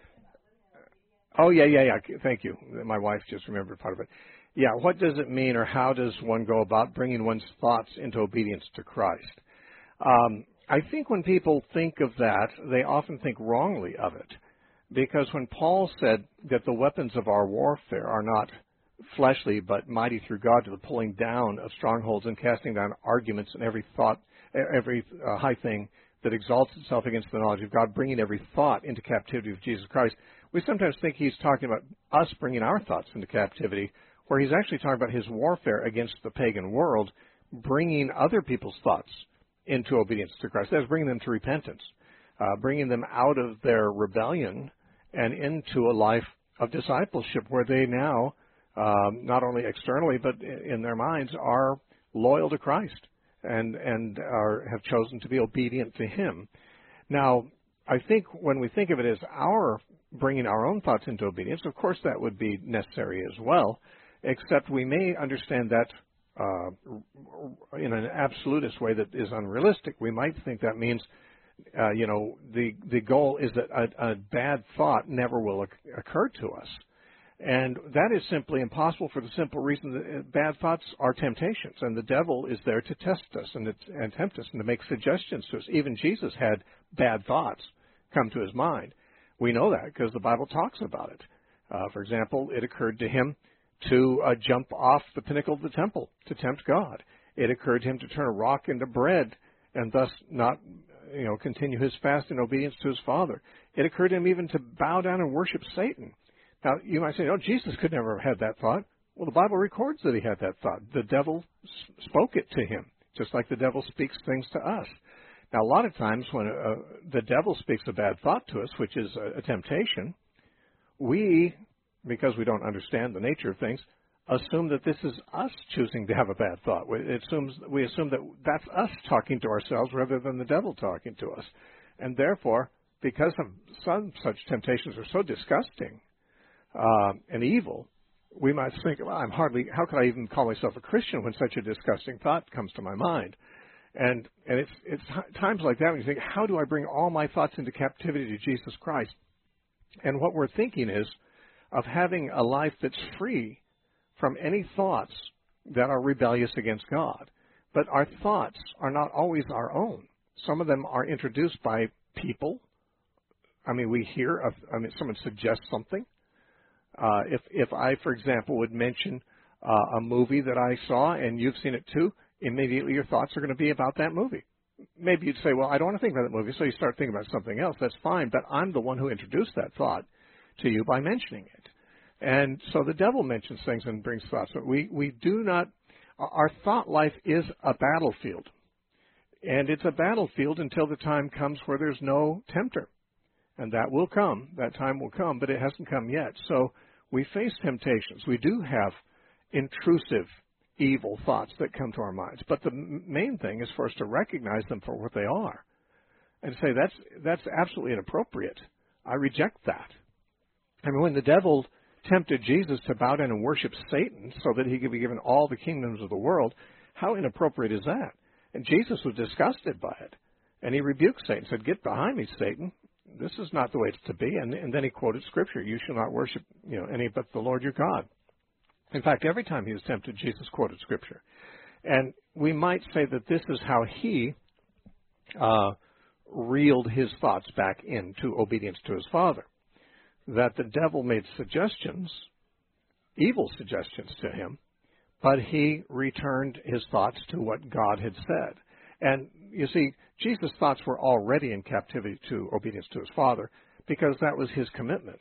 Oh yeah, yeah, yeah. Thank you. My wife just remembered part of it. Yeah. What does it mean, or how does one go about bringing one's thoughts into obedience to Christ? Um, I think when people think of that, they often think wrongly of it. Because when Paul said that the weapons of our warfare are not fleshly, but mighty through God to the pulling down of strongholds and casting down arguments and every thought, every uh, high thing that exalts itself against the knowledge of God, bringing every thought into captivity of Jesus Christ, we sometimes think he's talking about us bringing our thoughts into captivity, where he's actually talking about his warfare against the pagan world, bringing other people's thoughts into obedience to Christ. That is, bringing them to repentance, uh, bringing them out of their rebellion and into a life of discipleship where they now, um, not only externally but in their minds, are loyal to Christ and and are, have chosen to be obedient to him. Now, I think when we think of it as our bringing our own thoughts into obedience, of course that would be necessary as well, except we may understand that uh, in an absolutist way that is unrealistic. We might think that means Uh, you know, the the goal is that a, a bad thought never will occur to us. And that is simply impossible for the simple reason that bad thoughts are temptations, and the devil is there to test us and, to, and tempt us and to make suggestions to us. Even Jesus had bad thoughts come to his mind. We know that because the Bible talks about it. Uh, for example, it occurred to him to uh, jump off the pinnacle of the temple to tempt God. It occurred to him to turn a rock into bread and thus not you know, continue his fast in obedience to his Father. It occurred to him even to bow down and worship Satan. Now, you might say, oh, Jesus could never have had that thought. Well, the Bible records that he had that thought. The devil spoke it to him, just like the devil speaks things to us. Now, a lot of times when uh, the devil speaks a bad thought to us, which is a, a temptation, we, because we don't understand the nature of things, assume that this is us choosing to have a bad thought. It assumes, we assume that that's us talking to ourselves rather than the devil talking to us. And therefore, because of some such temptations are so disgusting uh, and evil, we might think, well, I'm hardly, how could I even call myself a Christian when such a disgusting thought comes to my mind? And and it's it's times like that when you think, how do I bring all my thoughts into captivity to Jesus Christ? And what we're thinking is of having a life that's free from any thoughts that are rebellious against God. But our thoughts are not always our own. Some of them are introduced by people. I mean, we hear of, I mean, someone suggests something. Uh, if, if I, for example, would mention uh, a movie that I saw and you've seen it too, immediately your thoughts are going to be about that movie. Maybe you'd say, well, I don't want to think about that movie, so you start thinking about something else. That's fine, but I'm the one who introduced that thought to you by mentioning it. And so the devil mentions things and brings thoughts. But we, we do not, our thought life is a battlefield. And it's a battlefield until the time comes where there's no tempter. And that will come. That time will come, but it hasn't come yet. So we face temptations. We do have intrusive, evil thoughts that come to our minds. But the main thing is for us to recognize them for what they are and say, that's, that's absolutely inappropriate. I reject that. I mean, when the devil tempted Jesus to bow down and worship Satan so that he could be given all the kingdoms of the world, how inappropriate is that? And Jesus was disgusted by it. And he rebuked Satan, said, get behind me, Satan. This is not the way it's to be. And, and then he quoted Scripture, you shall not worship you know, any but the Lord your God. In fact, every time he was tempted, Jesus quoted Scripture. And we might say that this is how he uh, reeled his thoughts back into obedience to his Father. That the devil made suggestions, evil suggestions to him, but he returned his thoughts to what God had said. And you see, Jesus' thoughts were already in captivity to obedience to his Father because that was his commitment.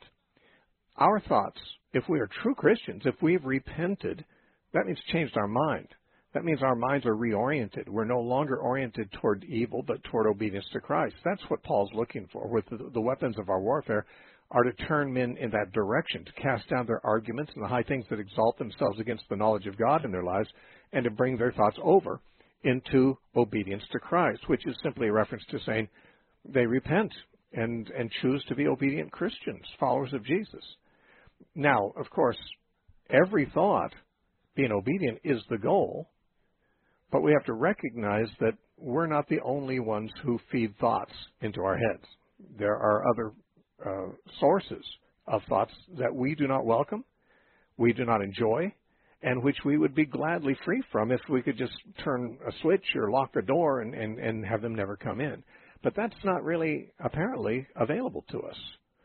Our thoughts, if we are true Christians, if we've repented, that means changed our mind. That means our minds are reoriented. We're no longer oriented toward evil, but toward obedience to Christ. That's what Paul's looking for. With the, the weapons of our warfare are to turn men in that direction, to cast down their arguments and the high things that exalt themselves against the knowledge of God in their lives, and to bring their thoughts over into obedience to Christ, which is simply a reference to saying they repent and, and choose to be obedient Christians, followers of Jesus. Now, of course, every thought being obedient is the goal, but we have to recognize that we're not the only ones who feed thoughts into our heads. There are other uh, sources of thoughts that we do not welcome, we do not enjoy, and which we would be gladly free from if we could just turn a switch or lock a door and, and, and have them never come in. But that's not really apparently available to us.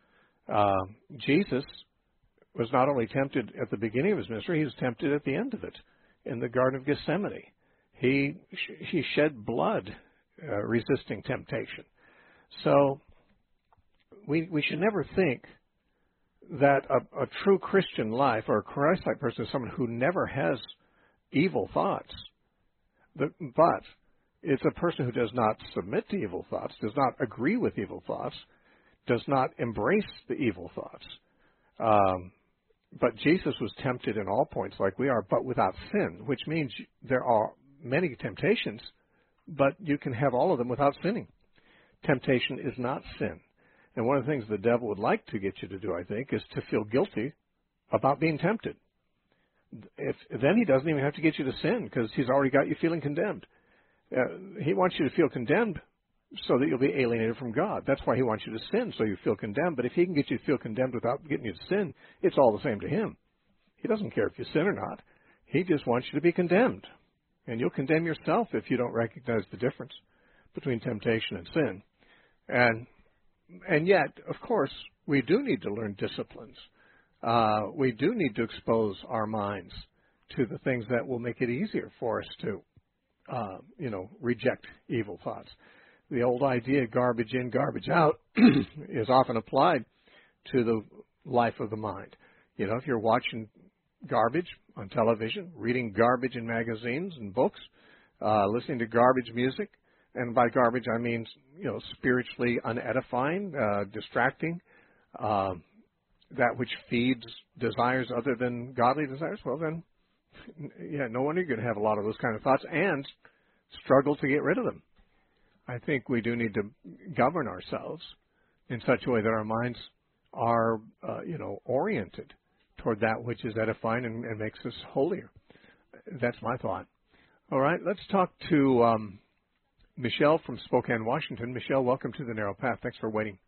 Uh, Jesus was not only tempted at the beginning of his ministry, he was tempted at the end of it in the Garden of Gethsemane. He he shed blood uh, resisting temptation. So we we should never think that a, a true Christian life or a Christ-like person is someone who never has evil thoughts. But, but it's a person who does not submit to evil thoughts, does not agree with evil thoughts, does not embrace the evil thoughts. Um, but Jesus was tempted in all points like we are, but without sin, which means there are many temptations, but you can have all of them without sinning. Temptation is not sin. And one of the things the devil would like to get you to do, I think, is to feel guilty about being tempted. If, then he doesn't even have to get you to sin because he's already got you feeling condemned. Uh, he wants you to feel condemned so that you'll be alienated from God. That's why he wants you to sin, so you feel condemned. But if he can get you to feel condemned without getting you to sin, it's all the same to him. He doesn't care if you sin or not. He just wants you to be condemned. And you'll condemn yourself if you don't recognize the difference between temptation and sin. And and yet, of course, we do need to learn disciplines. Uh, we do need to expose our minds to the things that will make it easier for us to, uh, you know, reject evil thoughts. The old idea, garbage in, garbage out, is often applied to the life of the mind. You know, if you're watching garbage on television, reading garbage in magazines and books, uh, listening to garbage music, and by garbage I mean, you know, spiritually unedifying, uh, distracting, uh, that which feeds desires other than godly desires, well then, yeah, no wonder you're going to have a lot of those kind of thoughts and struggle to get rid of them. I think we do need to govern ourselves in such a way that our minds are, uh, you know, oriented toward that which is edifying and, and makes us holier. That's my thought. All right, let's talk to um, Michelle from Spokane, Washington. Michelle, welcome to the Narrow Path. Thanks for waiting.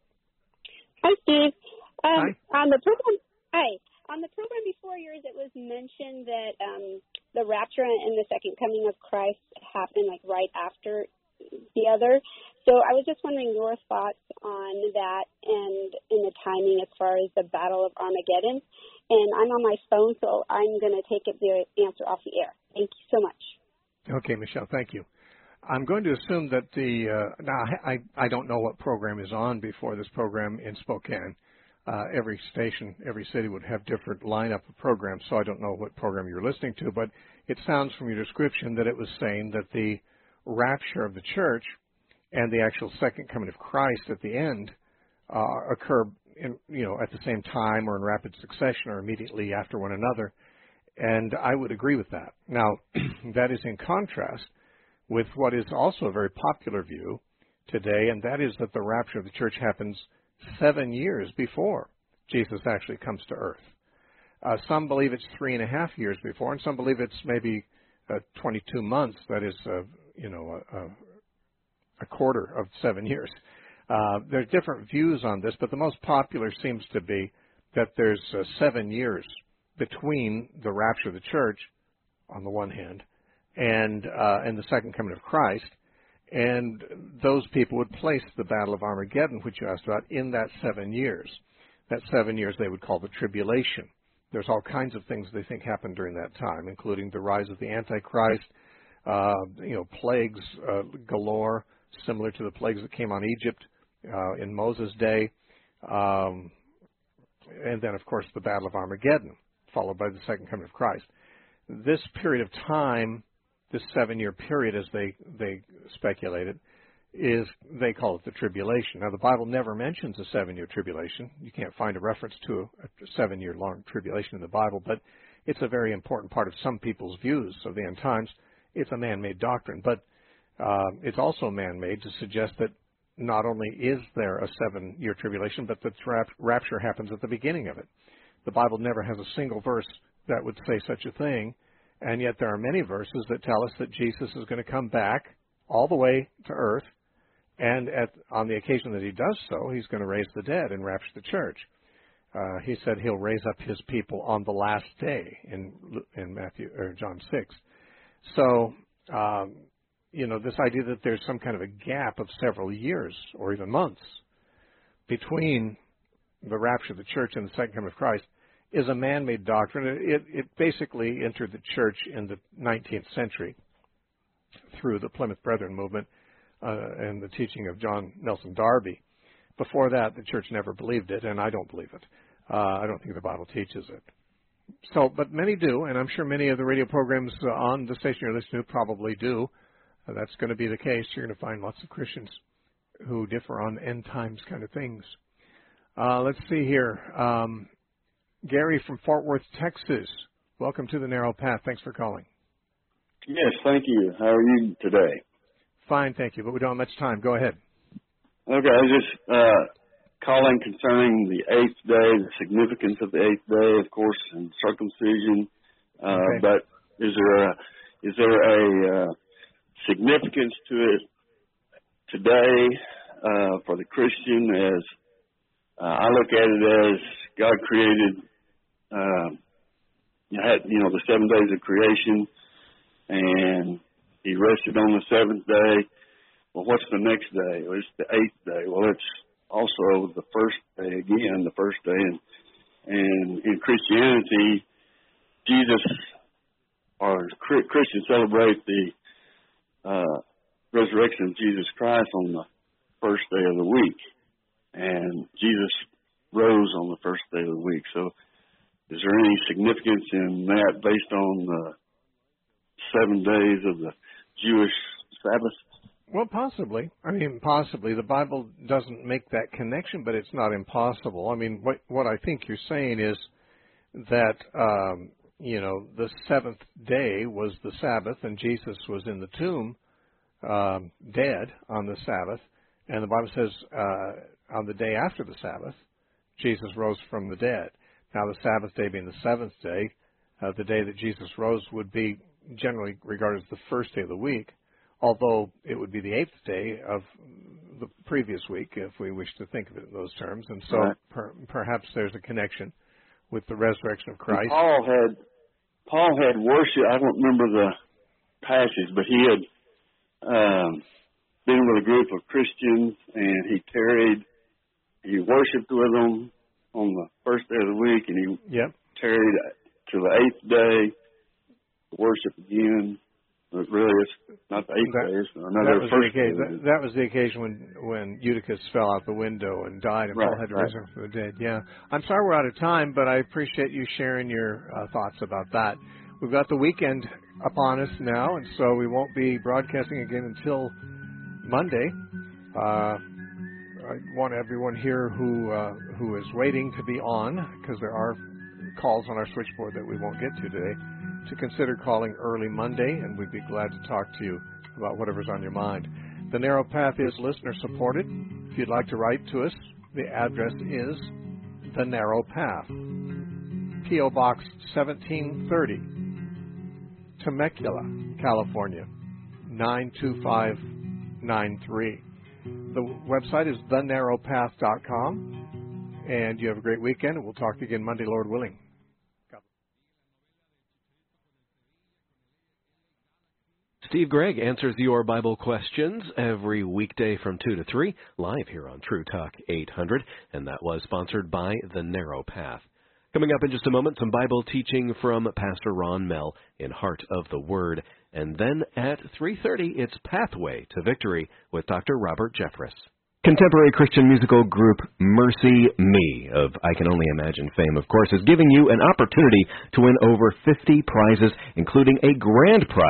Hi, Steve. Um, Hi. On the program, hi. On the program before yours, it was mentioned that um, the rapture and the second coming of Christ happen like right after the other. So I was just wondering your thoughts on that and in the timing as far as the Battle of Armageddon. And I'm on my phone, so I'm going to take it, the answer off the air. Thank you so much. Okay, Michelle, thank you. I'm going to assume that the, uh, now I, I don't know what program is on before this program in Spokane. Uh, every station, every city would have different lineup of programs, so I don't know what program you're listening to, but it sounds from your description that it was saying that the rapture of the church and the actual second coming of Christ at the end uh, occur in, you know, at the same time or in rapid succession or immediately after one another. And I would agree with that. Now, that is in contrast with what is also a very popular view today, and that is that the rapture of the church happens seven years before Jesus actually comes to earth. Uh, some believe it's three and a half years before, and some believe it's maybe uh, twenty-two months. That is, uh, you know, a, a quarter of seven years. Uh, there's different views on this, but the most popular seems to be that there's uh, seven years between the rapture of the church, on the one hand, and uh, and the second coming of Christ. And those people would place the Battle of Armageddon, which you asked about, in that seven years. That seven years they would call the tribulation. There's all kinds of things they think happen during that time, including the rise of the Antichrist, uh, you know, plagues uh, galore, similar to the plagues that came on Egypt uh, in Moses' day. Um, and then, of course, the Battle of Armageddon, followed by the second coming of Christ. This period of time this seven-year period, as they, they speculated, is they call it the tribulation. Now, the Bible never mentions a seven-year tribulation. You can't find a reference to a, a seven-year long tribulation in the Bible, but it's a very important part of some people's views of the end times. It's a man-made doctrine, but uh, it's also man-made to suggest that not only is there a seven-year tribulation, but the tra- rapture happens at the beginning of it. The Bible never has a single verse that would say such a thing, and yet there are many verses that tell us that Jesus is going to come back all the way to earth, and at, on the occasion that he does so, he's going to raise the dead and rapture the church. Uh, he said he'll raise up his people on the last day in in Matthew or John six. So, um, you know, this idea that there's some kind of a gap of several years or even months between the rapture of the church and the second coming of Christ is a man-made doctrine. It, it basically entered the church in the nineteenth century through the Plymouth Brethren movement uh, and the teaching of John Nelson Darby. Before that, the church never believed it, and I don't believe it. Uh, I don't think the Bible teaches it. So, but many do, and I'm sure many of the radio programs uh, on the station you're listening to probably do. Uh, that's going to be the case. You're going to find lots of Christians who differ on end times kind of things. Uh, let's see here. Um, Gary from Fort Worth, Texas. Welcome to the Narrow Path. Thanks for calling. Yes, thank you. How are you today? Fine, thank you, but we don't have much time. Go ahead. Okay, I was just uh, calling concerning the eighth day, the significance of the eighth day, of course, and circumcision. Uh, okay. But is there a, is there a uh, significance to it today uh, for the Christian? As uh, I look at it as God created, uh, you had you know the seven days of creation, and He rested on the seventh day. Well, what's the next day? Well, it's the eighth day. Well, it's also the first day again, the first day. And, and in Christianity, Jesus, or Christians celebrate the uh, resurrection of Jesus Christ on the first day of the week. And Jesus rose on the first day of the week. So is there any significance in that based on the seven days of the Jewish Sabbath? Well, possibly. I mean, possibly. The Bible doesn't make that connection, but it's not impossible. I mean, what what I think you're saying is that, um, you know, the seventh day was the Sabbath, and Jesus was in the tomb um, dead on the Sabbath. And the Bible says uh, on the day after the Sabbath, Jesus rose from the dead. Now, the Sabbath day being the seventh day, uh, the day that Jesus rose would be generally regarded as the first day of the week, although it would be the eighth day of the previous week, if we wish to think of it in those terms. And so right. per, perhaps there's a connection with the resurrection of Christ. And Paul had Paul had worship. I don't remember the passage, but he had um, been with a group of Christians, and he tarried. He worshipped with them on the first day of the week, and he yep. tarried to the eighth day to worship again. But really, it's not the eighth that, day, it's another that was first the occasion, day. That, that was the occasion when, when Eutychus fell out the window and died, and right, Paul had to right. rise from the dead. Yeah. I'm sorry we're out of time, but I appreciate you sharing your uh, thoughts about that. We've got the weekend upon us now, and so we won't be broadcasting again until Monday. Uh, I want everyone here who uh, who is waiting to be on, because there are calls on our switchboard that we won't get to today, to consider calling early Monday, and we'd be glad to talk to you about whatever's on your mind. The Narrow Path is listener-supported. If you'd like to write to us, the address is The Narrow Path, P O Box seventeen thirty, Temecula, California, nine two five nine three. The website is the narrow path dot com, and you have a great weekend, and we'll talk to you again Monday, Lord willing. Steve Gregg answers your Bible questions every weekday from two to three, live here on True Talk eight hundred, and that was sponsored by The Narrow Path. Coming up in just a moment, some Bible teaching from Pastor Ron Mell in Heart of the Word. And then at three thirty, it's Pathway to Victory with Doctor Robert Jeffress. Contemporary Christian musical group Mercy Me, of I Can Only Imagine fame, of course, is giving you an opportunity to win over fifty prizes, including a grand prize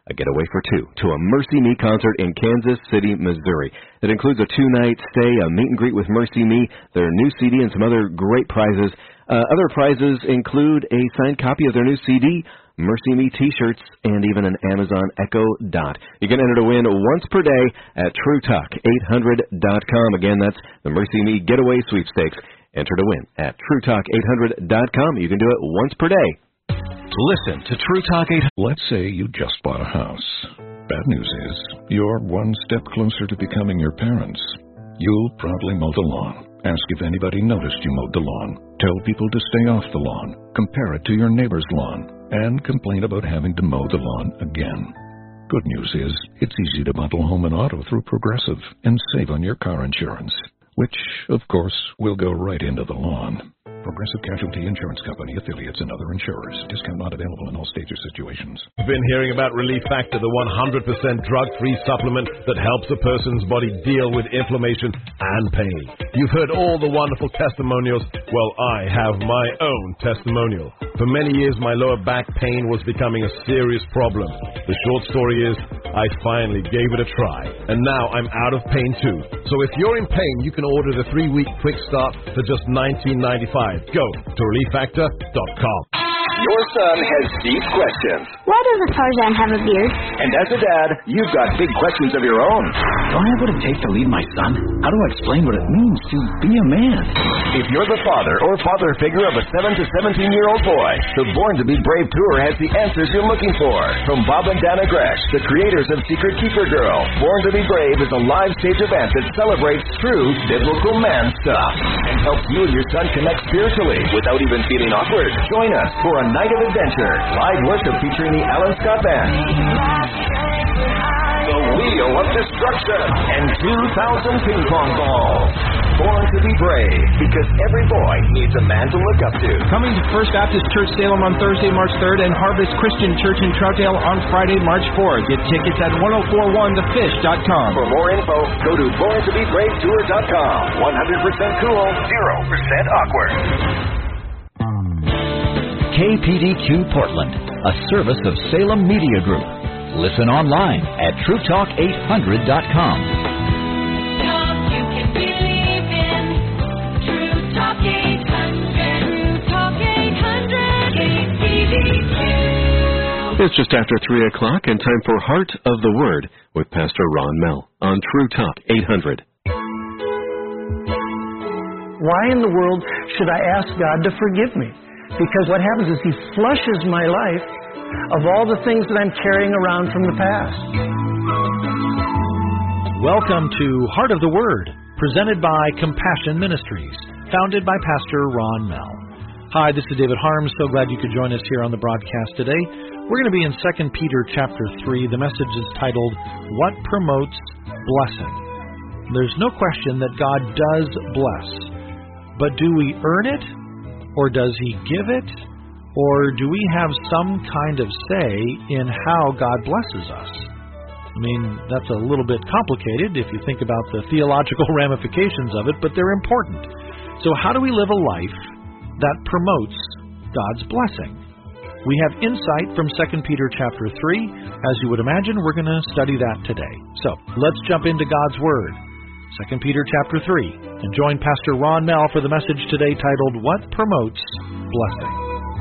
a getaway for two to a Mercy Me concert in Kansas City, Missouri. It includes a two-night stay, a meet and greet with Mercy Me, their new C D, and some other great prizes. Uh, other prizes include a signed copy of their new C D, Mercy Me T-shirts, and even an Amazon Echo Dot. You can enter to win once per day at True Talk eight hundred dot com. Again, that's the Mercy Me Getaway Sweepstakes. Enter to win at True Talk eight hundred dot com. You can do it once per day. Listen to True Talk eight hundred. Let's say you just bought a house. Bad news is, you're one step closer to becoming your parents. You'll proudly mow the lawn. Ask if anybody noticed you mowed the lawn. Tell people to stay off the lawn. Compare it to your neighbor's lawn. And complain about having to mow the lawn again. Good news is, it's easy to bundle home and auto through Progressive and save on your car insurance, which, of course, will go right into the lawn. Progressive Casualty Insurance Company, affiliates, and other insurers. Discount not available in all states or situations. You've been hearing about Relief Factor, the one hundred percent drug-free supplement that helps a person's body deal with inflammation and pain. You've heard all the wonderful testimonials. Well, I have my own testimonial. For many years, my lower back pain was becoming a serious problem. The short story is, I finally gave it a try, and now I'm out of pain too. So if you're in pain, you can order the three-week quick start for just nineteen ninety-five. Go to relief factor dot com. Your son has deep questions. Why doesn't Tarzan have a beard? And as a dad, you've got big questions of your own. Don't I have what it takes to lead my son? How do I explain what it means to be a man? If you're the father or father figure of a seven to seventeen-year-old boy, the Born to Be Brave Tour has the answers you're looking for. From Bob and Dana Gresh, the creators of Secret Keeper Girl, Born to Be Brave is a live stage event that celebrates true biblical man stuff and helps you and your son connect spiritually without even feeling awkward. Join us for a night of adventure, live worship featuring the Alan Scott Band, the Wheel of Destruction, and two thousand ping pong balls. Born to Be Brave, because every boy needs a man to look up to. Coming to First Baptist Church Salem on Thursday, March third, and Harvest Christian Church in Troutdale on Friday, March fourth. Get tickets at ten forty-one the fish dot com. For more info, go to born to be brave tour dot com. one hundred percent cool, zero percent awkward. K P D Q Portland, a service of Salem Media Group. Listen online at true talk eight hundred dot com. You can believe in True Talk eight hundred. True Talk eight hundred. K P D Q. It's just after three o'clock and time for Heart of the Word with Pastor Ron Mell on True Talk eight hundred. Why in the world should I ask God to forgive me? Because what happens is He flushes my life of all the things that I'm carrying around from the past. Welcome to Heart of the Word, presented by Compassion Ministries, founded by Pastor Ron Mell. Hi, this is David Harms. So glad you could join us here on the broadcast today. We're going to be in Second Peter chapter three. The message is titled, What Promotes Blessing? There's no question that God does bless, but do we earn it? Or does He give it? Or do we have some kind of say in how God blesses us? I mean, that's a little bit complicated if you think about the theological ramifications of it, but they're important. So how do we live a life that promotes God's blessing? We have insight from Second Peter chapter three. As you would imagine, we're going to study that today. So let's jump into God's Word. Second Peter chapter three, and join Pastor Ron Mell for the message today titled, What Promotes Blessing?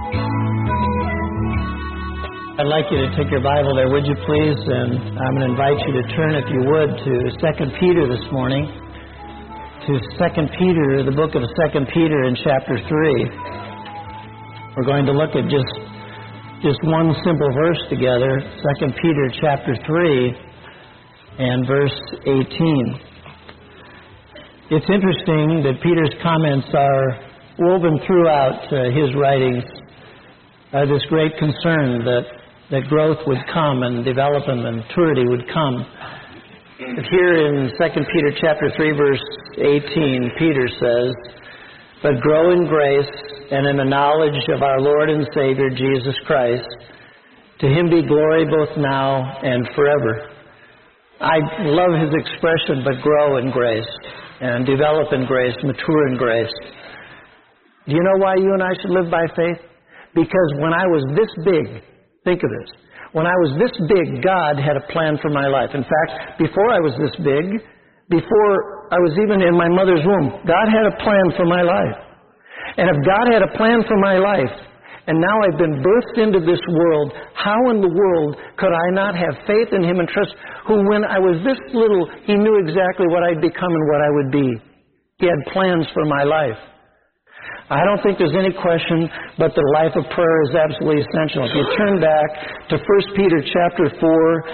I'd like you to take your Bible there, would you please? And I'm going to invite you to turn, if you would, to Second Peter this morning. To Second Peter, the book of Second Peter in chapter three. We're going to look at just, just one simple verse together, Second Peter chapter three and verse eighteen. It's interesting that Peter's comments are woven throughout uh, his writings, uh, this great concern that, that growth would come and development and maturity would come. But here in Second Peter chapter three, verse eighteen, Peter says, But grow in grace and in the knowledge of our Lord and Savior Jesus Christ. To Him be glory both now and forever. I love his expression, but grow in grace. And develop in grace, mature in grace. Do you know why you and I should live by faith? Because when I was this big, think of this, When I was this big, God had a plan for my life. In fact, before I was this big, before I was even in my mother's womb, God had a plan for my life. And if God had a plan for my life, and now I've been birthed into this world, how in the world could I not have faith in Him and trust, who when I was this little, He knew exactly what I'd become and what I would be. He had plans for my life. I don't think there's any question but the life of prayer is absolutely essential. If you turn back to First Peter chapter four,